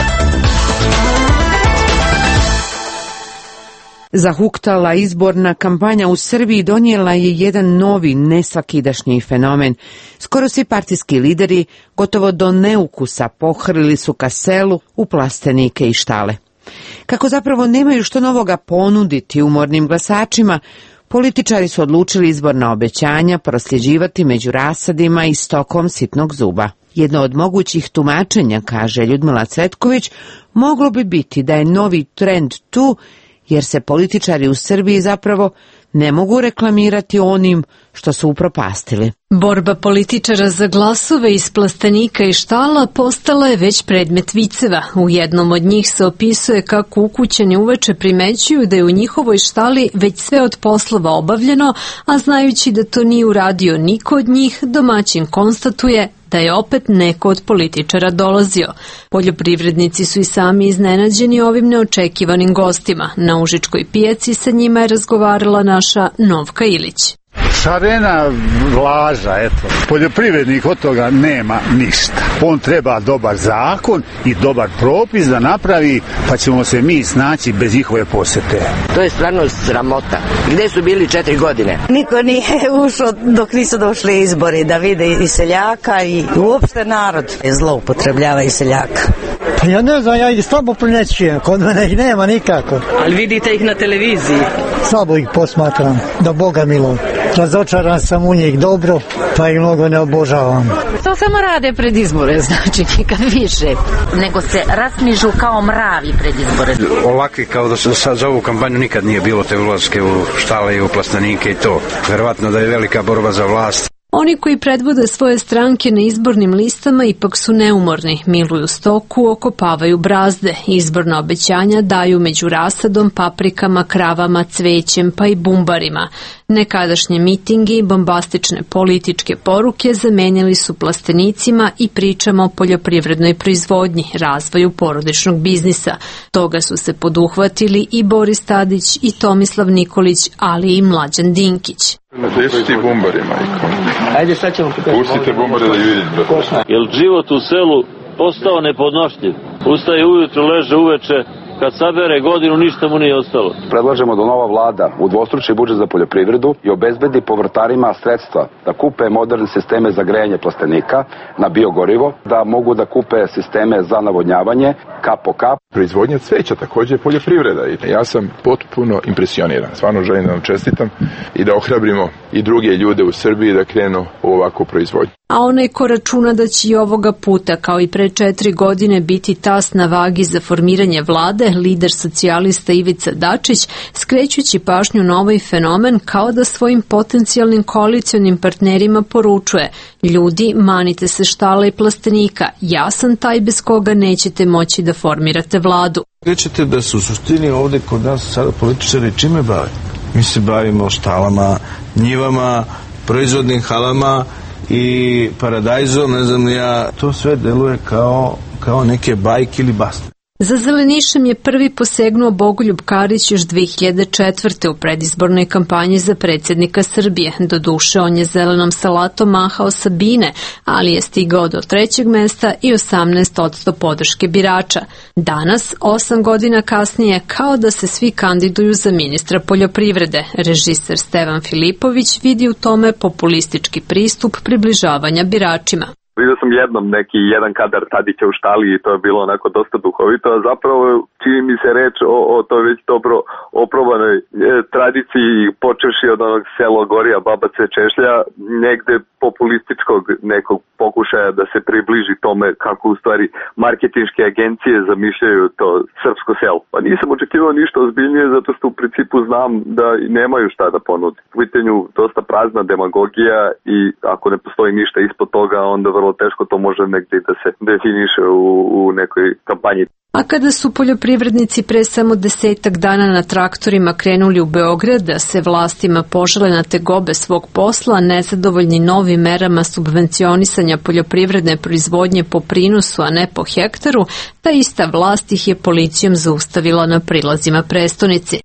Zahuktala izborna kampanja u Srbiji donijela je jedan novi nesvakidašnji fenomen. Skoro svi partijski lideri gotovo do neukusa pohrlili su ka selu u plastenike i štale. Kako zapravo nemaju što novoga ponuditi umornim glasačima, političari su odlučili izborna obećanja prosljeđivati među rasadima i stokom sitnog zuba. Jedno od mogućih tumačenja, kaže Ljudmila Cvetković, moglo bi biti da je novi trend tu, jer se političari u Srbiji zapravo ne mogu reklamirati onim što su upropastili. Borba političara za glasove iz plastenika i štala postala je već predmet viceva. U jednom od njih se opisuje kako ukućani uveče primećuju da je u njihovoj štali već sve od poslova obavljeno, a znajući da to nije uradio niko od njih, domaćin konstatuje da je opet neko od političara dolazio. Poljoprivrednici su i sami iznenađeni ovim neočekivanim gostima. Na Užičkoj pijaci sa njima je razgovarala naša Novka Ilić. Šarena vlaža, eto. Poljoprivrednik od toga nema ništa. On treba dobar zakon i dobar propis da napravi, pa ćemo se mi snaći bez njihove posete. To je stvarno sramota. Gde su bili četiri godine? Niko nije ušao dok nisu došli izbori da vide i seljaka i uopšte narod. Zloupotrebljava i seljaka. Pa ja ne znam, ja ih slabo prinećujem, kod mene ih nema nikako. Ali vidite ih na televiziji? Slabo ih posmatram, da Boga milo. Razočaran sam u njih dobro, pa ih mnogo ne obožavam. To samo rade pred izbore, znači nikad više. Nego se rasmižu kao mravi pred izbore. Ovakvi kao da se sad za ovu kampanju nikad nije bilo, te ulaske u štale i u plastenike i to. Verovatno da je velika borba za vlast. Oni koji predvode svoje stranke na izbornim listama ipak su neumorni, miluju stoku, okopavaju brazde, izborna obećanja daju među rasadom, paprikama, kravama, cvećem pa i bumbarima. Nekadašnje mitingi i bombastične političke poruke zamenili su plastenicima i pričama o poljoprivrednoj proizvodnji, razvoju porodičnog biznisa. Toga su se poduhvatili i Boris Tadić i Tomislav Nikolić, ali i Mlađan Dinkić. Gde su ti bumbari, majko? Ajde, sad ćemo pokazati. Pustite bumbare da ih vidim, brate. Jel život u selu postao nepodnošljiv? Ustaje ujutru, leže uveče, kad sabere godinu ništa mu nije ostalo. Predlažemo da nova vlada udvostruči budžet za poljoprivredu i obezbedi povrtarima sredstva da kupe moderne sisteme za grejanje plastenika na biogorivo, da mogu da kupe sisteme za navodnjavanje kap po kap. Proizvodnja cveća također je poljoprivreda i ja sam potpuno impresioniran. Stvarno želim da vam čestitam i da ohrabrimo i druge ljude u Srbiji da krenu u ovakvu proizvodnju. A onaj ko računa da će i ovoga puta, kao i pre četiri godine, biti tas na vagi za formiranje vlade, vlade, lider socijalista Ivica Dačić, skrećući pažnju na ovaj fenomen kao da svojim potencijalnim koalicionim partnerima poručuje: ljudi, manite se štala i plastenika, ja sam taj bez koga nećete moći da formirate vladu. Krećete da su u suštini ovde kod nas sada političari čime bave? Mi se bavimo štalama, njivama, proizvodnim halama i paradajzom, ne znam ja, to sve deluje kao, kao neke bajke ili basne. Za zelenišem je prvi posegnuo Bogoljub Karić još dve hiljade četvrte u predizbornoj kampanji za predsjednika Srbije. Doduše, on je zelenom salatom mahao sa bine, ali je stigao do trećeg mesta i osamnaest posto podrške birača. Danas, osam godina kasnije, kao da se svi kandiduju za ministra poljoprivrede. Režiser Stevan Filipović vidi u tome populistički pristup približavanja biračima. Vidio sam jednom neki jedan kadar Tadića u štali i to je bilo onako dosta duhovito, a zapravo čini mi se reč o, o toj već dobro oprobanoj e, tradiciji, počevši od onog selo Gorija, baba se češlja, negde populističkog nekog pokušaja da se približi tome kako u stvari marketinške agencije zamišljaju to srpsko selo. Pa nisam očekivao ništa ozbiljnije zato što u principu znam da nemaju šta da ponude. U pitanju dosta prazna demagogija i ako ne postoji ništa ispod toga, onda vrlo teško to može negdje da se definiše u, u nekoj kampanji. A kada su poljoprivrednici pre samo desetak dana na traktorima krenuli u Beograd da se vlastima požele na tegobe svog posla, nezadovoljni novim merama subvencionisanja poljoprivredne proizvodnje po prinosu, a ne po hektaru, ta ista vlast ih je policijom zaustavila na prilazima prestonici.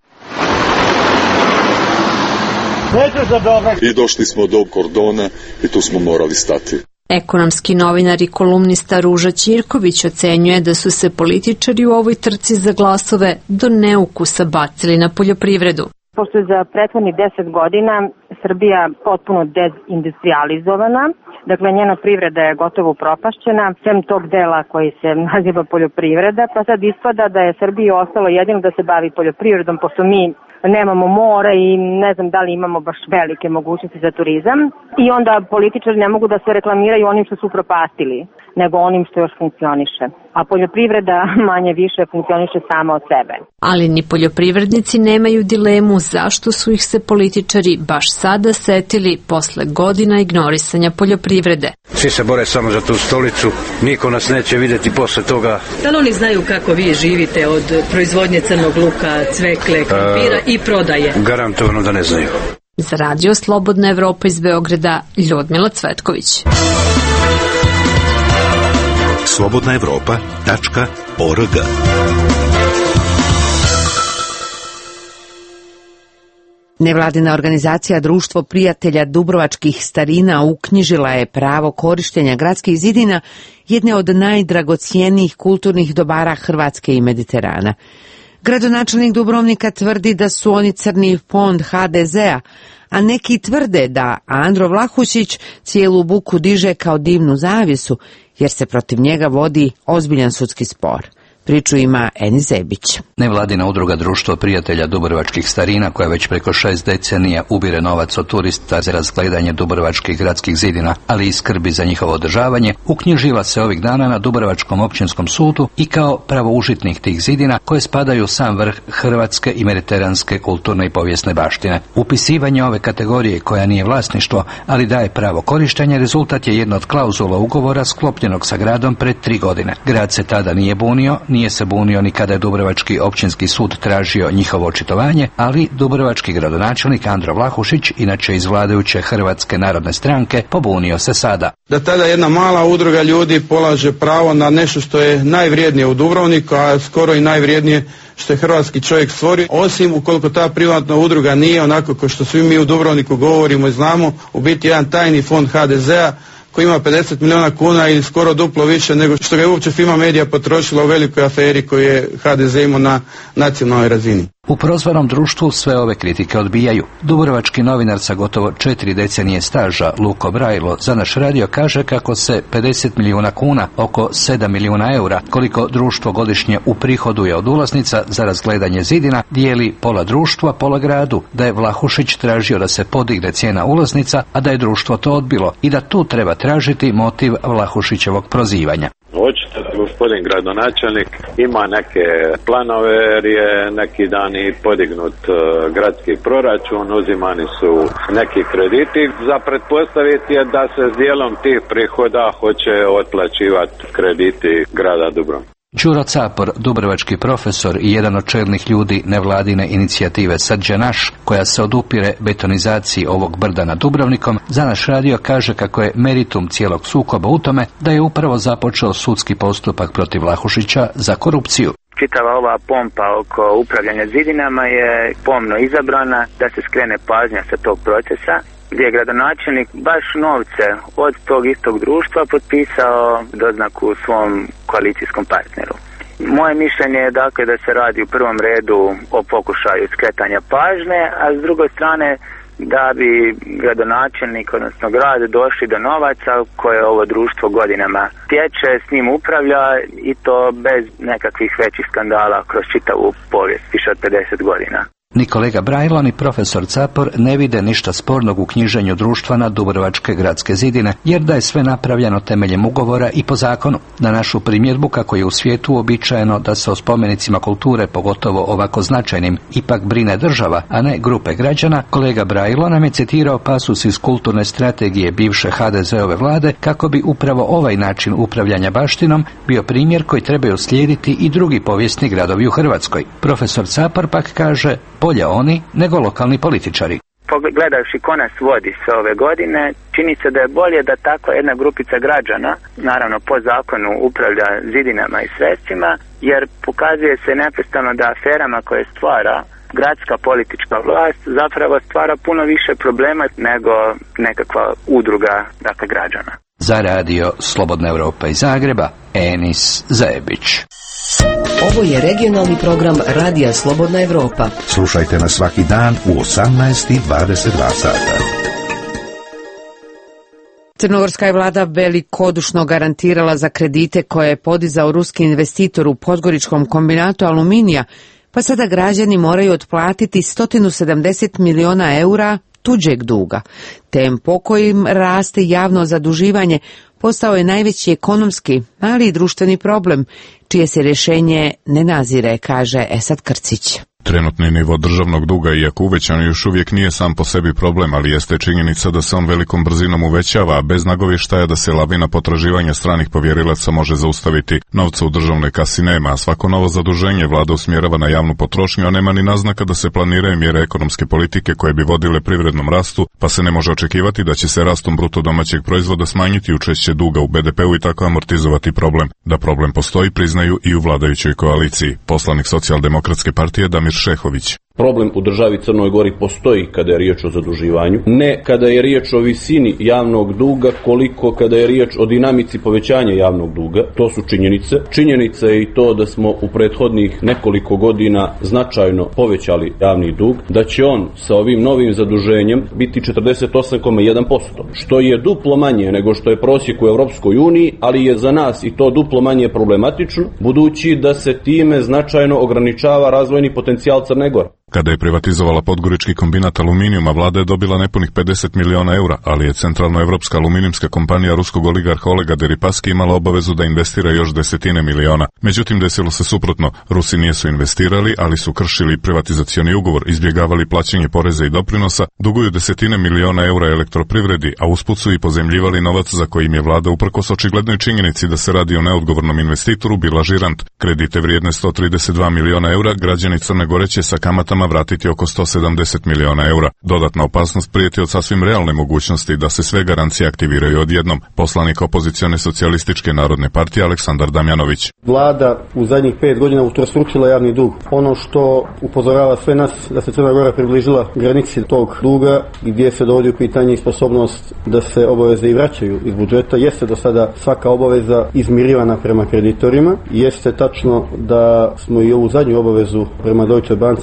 I došli smo do kordona i tu smo morali stati. Ekonomski novinar i kolumnista Ruža Ćirković ocenjuje da su se političari u ovoj trci za glasove do neukusa bacili na poljoprivredu. Pošto je za prethodnih deset godina Srbija potpuno dezindustrializovana, dakle njena privreda je gotovo upropašćena, sem tog dela koji se naziva poljoprivreda, pa sad ispada da je Srbiji ostalo jedino da se bavi poljoprivredom, pošto mi nemamo mora i ne znam da li imamo baš velike mogućnosti za turizam. I onda političari ne mogu da se reklamiraju onim što su upropastili, nego onim što još funkcioniše. A poljoprivreda manje više funkcioniše sama od sebe. Ali ni poljoprivrednici nemaju dilemu zašto su ih se političari baš sada setili posle godina ignorisanja poljoprivrede. Svi se bore samo za tu stolicu, niko nas neće vidjeti posle toga. Da li oni znaju kako vi živite od proizvodnje crnog luka, cvekle, krompira i prodaje? Garantovano da ne znaju. Za radio Slobodna Evropa iz Beograda, Ljudmila Cvetković. slobodna evropa tačka org. Nevladina organizacija Društvo prijatelja dubrovačkih starina uknjižila je pravo korištenja gradskih zidina, jedne od najdragocijenijih kulturnih dobara Hrvatske i Mediterana. Gradonačelnik Dubrovnika tvrdi da su oni crni fond ha de zea, a neki tvrde da Andro Vlahušić cijelu buku diže kao dimnu zavjesu, jer se protiv njega vodi ozbiljan sudski spor. Priču ima Eni Zebić. Nevladina udruga Društvo prijatelja dubrovačkih starina, koja već preko šest decenija ubire novac od turista za razgledanje dubrovačkih gradskih zidina, ali i skrbi za njihovo održavanje, uknjižila se ovih dana na Dubrovačkom općinskom sudu i kao pravoužitnik tih zidina koje spadaju u sam vrh hrvatske i mediteranske kulturne i povijesne baštine. Upisivanje ove kategorije, koja nije vlasništvo, ali daje pravo korištenja, rezultat je jedna od klauzula ugovora sklopljenog sa gradom pred tri godine. Grad se tada nije bunio, nije se bunio ni kada je Dubrovački općinski sud tražio njihovo očitovanje, ali dubrovački gradonačelnik Andro Vlahušić, inače iz vladajuće Hrvatske narodne stranke, pobunio se sada. Da tada jedna mala udruga ljudi polaže pravo na nešto što je najvrijednije u Dubrovniku, a skoro i najvrijednije što je hrvatski čovjek stvorio, osim ukoliko ta privatna udruga nije onako kao što svi mi u Dubrovniku govorimo i znamo, u biti jedan tajni fond ha de zea koji ima pedeset milijuna kuna ili skoro duplo više nego što ga je uopće Fima Medija potrošila u velikoj aferi koju je ha de ze imao na nacionalnoj razini. U prozvanom društvu sve ove kritike odbijaju. Dubrovački novinar sa gotovo četiri decenije staža Luko Brajlo za naš radio kaže kako se pedeset milijuna kuna, oko sedam milijuna eura, koliko društvo godišnje uprihoduje od ulaznica za razgledanje zidina, dijeli pola društva, pola gradu, da je Vlahušić tražio da se podigne cijena ulaznica, a da je društvo to odbilo i da tu treba tražiti motiv Vlahušićevog prozivanja. Očito da gospodin gradonačelnik ima neke planove jer je neki dan i podignut uh, gradski proračun, uzimani su neki krediti. Za pretpostaviti je da se s dijelom tih prihoda hoće otplaćivati krediti grada Dubrovnika. Đuro Capor, dubrovački profesor i jedan od čelnih ljudi nevladine inicijative Srđa naš, koja se odupire betonizaciji ovog brda nad Dubrovnikom, za naš radio kaže kako je meritum cijelog sukoba u tome da je upravo započeo sudski postupak protiv Vlahušića za korupciju. Čitava ova pompa oko upravljanja zidinama je pomno izabrana da se skrene pažnja sa tog procesa, gdje je gradonačelnik baš novce od tog istog društva potpisao doznaku svom koalicijskom partneru. Moje mišljenje je dakle da se radi u prvom redu o pokušaju skretanja pažnje, a s druge strane da bi gradonačelnik, odnosno grad, došli do novaca koje ovo društvo godinama tječe, s njim upravlja i to bez nekakvih većih skandala kroz čitavu povijest, više od pedeset godina. Ni kolega Brajlo ni profesor Capor ne vide ništa spornog u knjiženju društva na Dubrovačke gradske zidine, jer da je sve napravljeno temeljem ugovora i po zakonu. Na našu primjedbu kako je u svijetu uobičajeno da se o spomenicima kulture, pogotovo ovako značajnim, ipak brine država, a ne grupe građana, kolega Brajlo nam je citirao pasus iz kulturne strategije bivše ha de zeove vlade kako bi upravo ovaj način upravljanja baštinom bio primjer koji trebaju slijediti i drugi povijesni gradovi u Hrvatskoj. Profesor Capor pak kaže: bolje oni nego lokalni političari. Pogledavši ko nas vodi sve ove godine, čini se da je bolje da takva jedna grupica građana, naravno po zakonu, upravlja zidinama i sredstvima, jer pokazuje se neprestano da aferama koje stvara gradska politička vlast zapravo stvara puno više problema nego nekakva udruga, dakle, građana. Za radio Slobodna Evropa iz Zagreba, Enis Zajebić. Ovo je regionalni program Radija Slobodna Evropa. Slušajte nas svaki dan u osamnaest i dvadeset dva sata. Crnogorska je vlada velikodušno garantirala za kredite koje je podizao ruski investitor u Podgoričkom kombinatu aluminija, pa sada građani moraju otplatiti sto sedamdeset miliona eura tuđeg duga. Tempo kojim raste javno zaduživanje postao je najveći ekonomski, ali i društveni problem, čije se rješenje ne nazire, kaže Esad Krcić. Trenutni nivo državnog duga, iako uvećan, još uvijek nije sam po sebi problem, ali jeste činjenica da se on velikom brzinom uvećava, a bez nagovještaja da se lavina potraživanja stranih povjerilaca može zaustaviti. Novca u državnoj kasi nema, a svako novo zaduženje vlada usmjerava na javnu potrošnju, a nema ni naznaka da se planiraju mjere ekonomske politike koje bi vodile privrednom rastu, pa se ne može očekivati da će se rastom bruto domaćeg proizvoda smanjiti učešće duga u be de peu i tako amortizovati problem. Da problem postoji, priznaju i u vladajućoj koaliciji. Poslanik Socijaldemokratske partije Damir Šehović. Problem u državi Crnoj Gori postoji kada je riječ o zaduživanju, ne kada je riječ o visini javnog duga, koliko kada je riječ o dinamici povećanja javnog duga. To su činjenice. Činjenica je i to da smo u prethodnih nekoliko godina značajno povećali javni dug, da će on sa ovim novim zaduženjem biti četrdeset osam zarez jedan posto, što je duplo manje nego što je prosjek u Europskoj uniji, ali je za nas i to duplo manje problematično, budući da se time značajno ograničava razvojni potencijal Crne Gore. Kada je privatizovala Podgorički kombinat aluminijuma, vlada je dobila nepunih pedeset miliona eura, ali je centralnoevropska aluminijumska kompanija ruskog oligarha Olega Deripaski imala obavezu da investira još desetine miliona. Međutim, desilo se suprotno. Rusi nisu investirali, ali su kršili privatizacioni ugovor, izbjegavali plaćanje poreza i doprinosa, duguju desetine miliona eura elektroprivredi, a usput su i pozemljivali novac za kojim je vlada uprkos očiglednoj činjenici da se radi o neodgovornom investitoru bila žirant. Kredite vrijedne sto trideset dva miliona eura građani Crne Gore će sa kamatama vratiti oko sto sedamdeset miliona eura. Dodatna opasnost prijeti od sasvim realne mogućnosti da se sve garancije aktiviraju odjednom. Poslanik opozicione socijalističke narodne partije Aleksandar Damjanović. Vlada u zadnjih pet godina utrostručila javni dug. Ono što upozorava sve nas da se Crna Gora približila granici tog duga i gdje se dovodi u pitanje sposobnost da se obaveze i vraćaju iz budžeta. Jeste do sada svaka obaveza izmirivana prema kreditorima. Jeste tačno da smo i ovu zadnju obavezu prema Deutsche Banci izmirili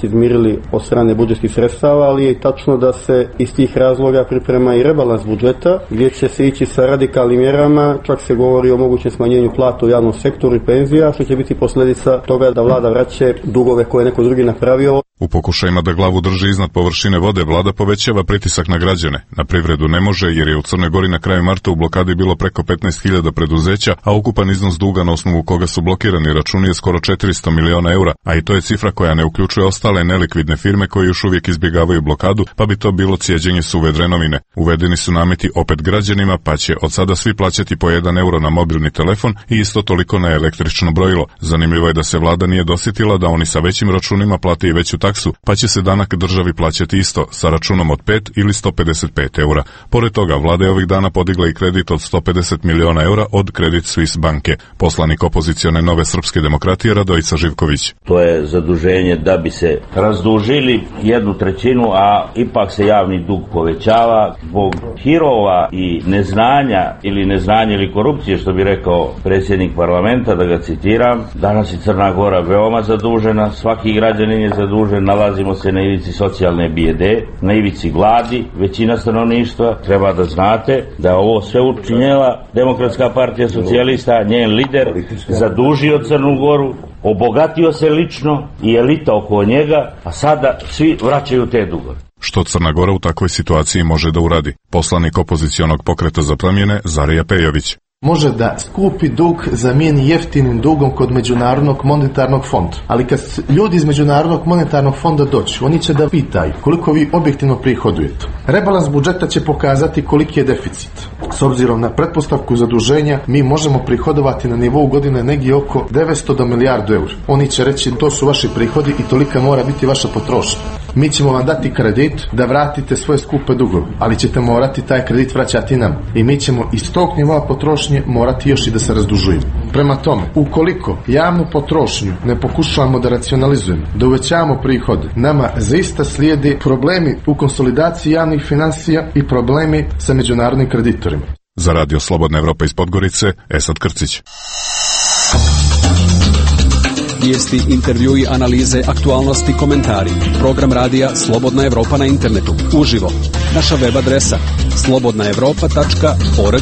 dobili od strane budžetskih sredstava, ali je tačno da se iz tih razloga priprema i rebalans budžeta, gdje će se ići sa radikalnim mjerama, čak se govori o mogućem smanjenju plata u javnom sektoru i penzija, što će biti posljedica toga da vlada vraća dugove koje je neko drugi napravio. U pokušajima da glavu drži iznad površine vode, vlada povećava pritisak na građane. Na privredu ne može, jer je u Crnoj Gori na kraju marta u blokadi bilo preko petnaest hiljada preduzeća, a ukupan iznos duga na osnovu koga su blokirani računi je skoro četiristo miliona eura, a i to je cifra koja ne uključuje ostale nelikvidne firme koje još uvijek izbjegavaju blokadu, pa bi to bilo cijeđenje suve drenovine. Uvedeni su nameti opet građanima, pa će od sada svi plaćati po jedan euro na mobilni telefon i isto toliko na električno brojilo. Zanimljivo je da se vlada nije dosjetila da oni sa većim računima plate i veću taksu, pa će se danak državi plaćati isto, sa računom od pet ili sto pedeset pet eura. Pored toga, vlada je ovih dana podigla i kredit od sto pedeset miliona eura od Credit Suisse banke. Poslanik opozicione Nove srpske demokratije Radojica Živković. To je zaduženje da bi se razdužili jednu trećinu, a ipak se javni dug povećava zbog hirova i neznanja ili neznanja ili korupcije, što bi rekao predsjednik parlamenta, da ga citiram. Danas je Crna Gora veoma zadužena, svaki građanin je zadužen, nalazimo se na ivici socijalne bijede, na ivici gladi, većina stanovništva. Treba da znate da ovo sve učinjela Demokratska partija socijalista, njen lider zadužio Crnu Goru, obogatio se lično i elita oko njega, a sada svi vraćaju te dugove. Što Crna Gora u takvoj situaciji može da uradi? Poslanik opozicionog pokreta za promjene Zarija Pejović. Može da skupi dug zamijeni jeftinim dugom kod Međunarodnog monetarnog fonda. Ali kad ljudi iz Međunarodnog monetarnog fonda dođu, oni će da pitaju koliko vi objektivno prihodujete. Rebalans budžeta će pokazati koliki je deficit. S obzirom na pretpostavku zaduženja, mi možemo prihodovati na nivou godine negdje oko devetsto do milijardu eura. Oni će reći to su vaši prihodi i tolika mora biti vaša potrošnja. Mi ćemo vam dati kredit da vratite svoje skupe dugove, ali ćete morati taj kredit vraćati nam. I mi ćemo iz tog nivoa potrošnje morati još i da se razdužujemo. Prema tome, ukoliko javnu potrošnju ne pokušavamo da racionalizujemo, da uvećavamo prihode, nama zaista slijedi problemi u konsolidaciji javnih financija i problemi sa međunarodnim kreditorima. Za Radio Slobodna Evropa iz Podgorice, Esad Krcić. Vijesti, intervjui, analize, aktualnosti, komentari. Program radija Slobodna Evropa na internetu. Uživo. Naša web adresa slobodna evropa tačka org.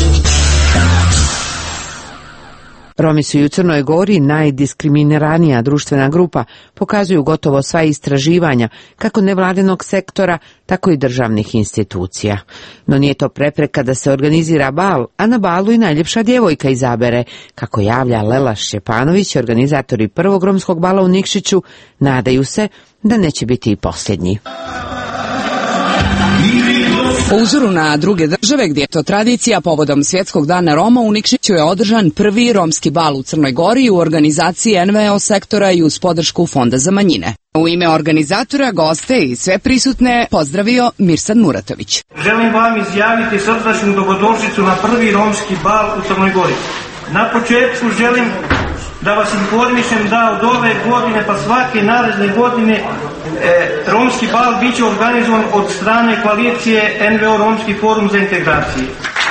Romi su i u Crnoj Gori najdiskriminiranija društvena grupa, pokazuju gotovo sva istraživanja, kako nevladinog sektora, tako i državnih institucija. No nije to prepreka da se organizira bal, a na balu i najljepša djevojka izabere. Kako javlja Lela Šćepanović, organizatori prvog romskog bala u Nikšiću, nadaju se da neće biti i posljednji. Po uzoru na druge države gdje je to tradicija, povodom Svjetskog dana Roma u Nikšiću je održan prvi romski bal u Crnoj Gori u organizaciji en ve o sektora i uz podršku Fonda za manjine. U ime organizatora, goste i sve prisutne pozdravio Mirsad Muratović. Želim vam izjaviti srdačnu dobrodošlicu na prvi romski bal u Crnoj Gori. Na početku želim da vas informišem da od ove godine pa svake naredne godine e, romski bal bit će organizovan od strane koalicije en ve o Romski forum za integraciju.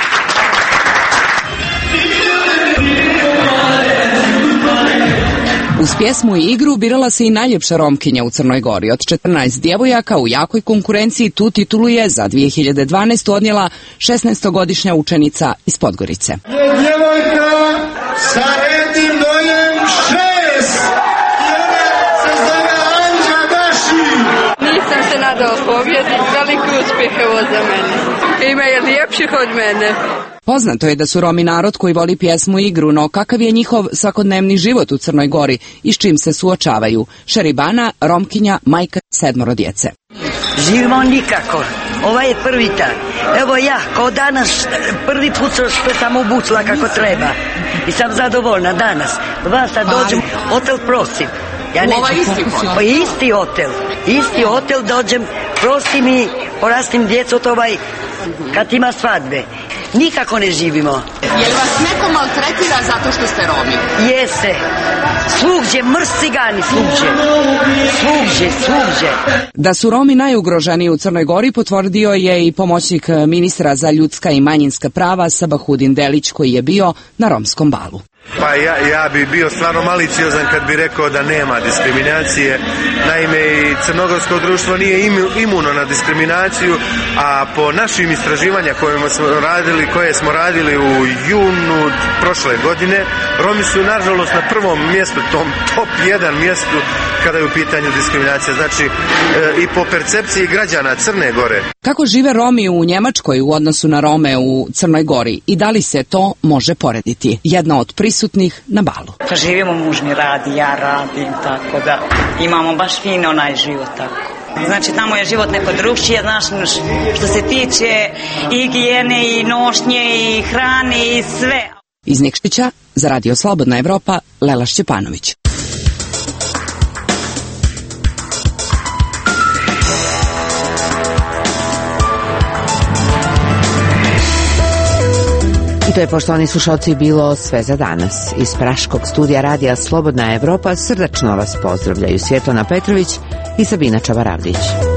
Uz pjesmu i igru birala se i najljepša Romkinja u Crnoj Gori. Od četrnaest djevojaka u jakoj konkurenciji tu titulu je za dvije hiljade dvanaestu odnijela šesnaestogodišnja učenica iz Podgorice. Djevojka sa rednim brojem šest. Se zove Anđa Daši. Nisam se nadao pobjedi, veliki uspjeh je ovo za mene. Ima je lijepših od mene. Poznato je da su Romi narod koji voli pjesmu i igru, no kakav je njihov svakodnevni život u Crnoj Gori i s čim se suočavaju? Šeribana, Romkinja, majka sedmoro djece. Živimo nikako. Ovaj je prvi dan. Evo ja, kao danas, prvi put što sam obucla kako treba. I sam zadovoljna danas. Vas sad dođem, hotel prosim. Ja neću. Ovaj isti hotel? Isti hotel. Isti hotel dođem, prosim i porastim djecu od ovaj, kad ima svadbe. Nikako ne živimo. Je li vas neko maltretira zato što ste Romi? Jese. Svugdje, mrs cigani, svugdje. Svugdje, svugdje. Da su Romi najugroženiji u Crnoj Gori potvrdio je i pomoćnik ministra za ljudska i manjinska prava Sabahudin Delić koji je bio na romskom balu. Pa ja, ja bi bio stvarno maliciozan kad bi rekao da nema diskriminacije. Naime, i crnogorsko društvo nije imuno na diskriminaciju, a po našim istraživanja koje smo radili, koje smo radili u junu prošle godine, Romi su nažalost na prvom mjestu, tom top jedan mjestu kada je u pitanju diskriminacija. Znači, e, i po percepciji građana Crne Gore. Kako žive Romi u Njemačkoj u odnosu na Rome u Crnoj Gori i da li se to može porediti? Jedna od prisutnih na balu. Pa živimo, muž mi radi, ja radim, tako da imamo baš fin onaj život tako. Znači, tamo je život neko drugčije, znaš, što se tiče i higijene, i nošnje, i hrane, i sve. Iz Nikšića, za Radio Slobodna Evropa, Lela Šćepanović. I to je, poštovani slušalci, bilo sve za danas. Iz Praškog studija Radija Slobodna Evropa srdačno vas pozdravljaju Svjetlana Petrović i Sabina Čavaravdić.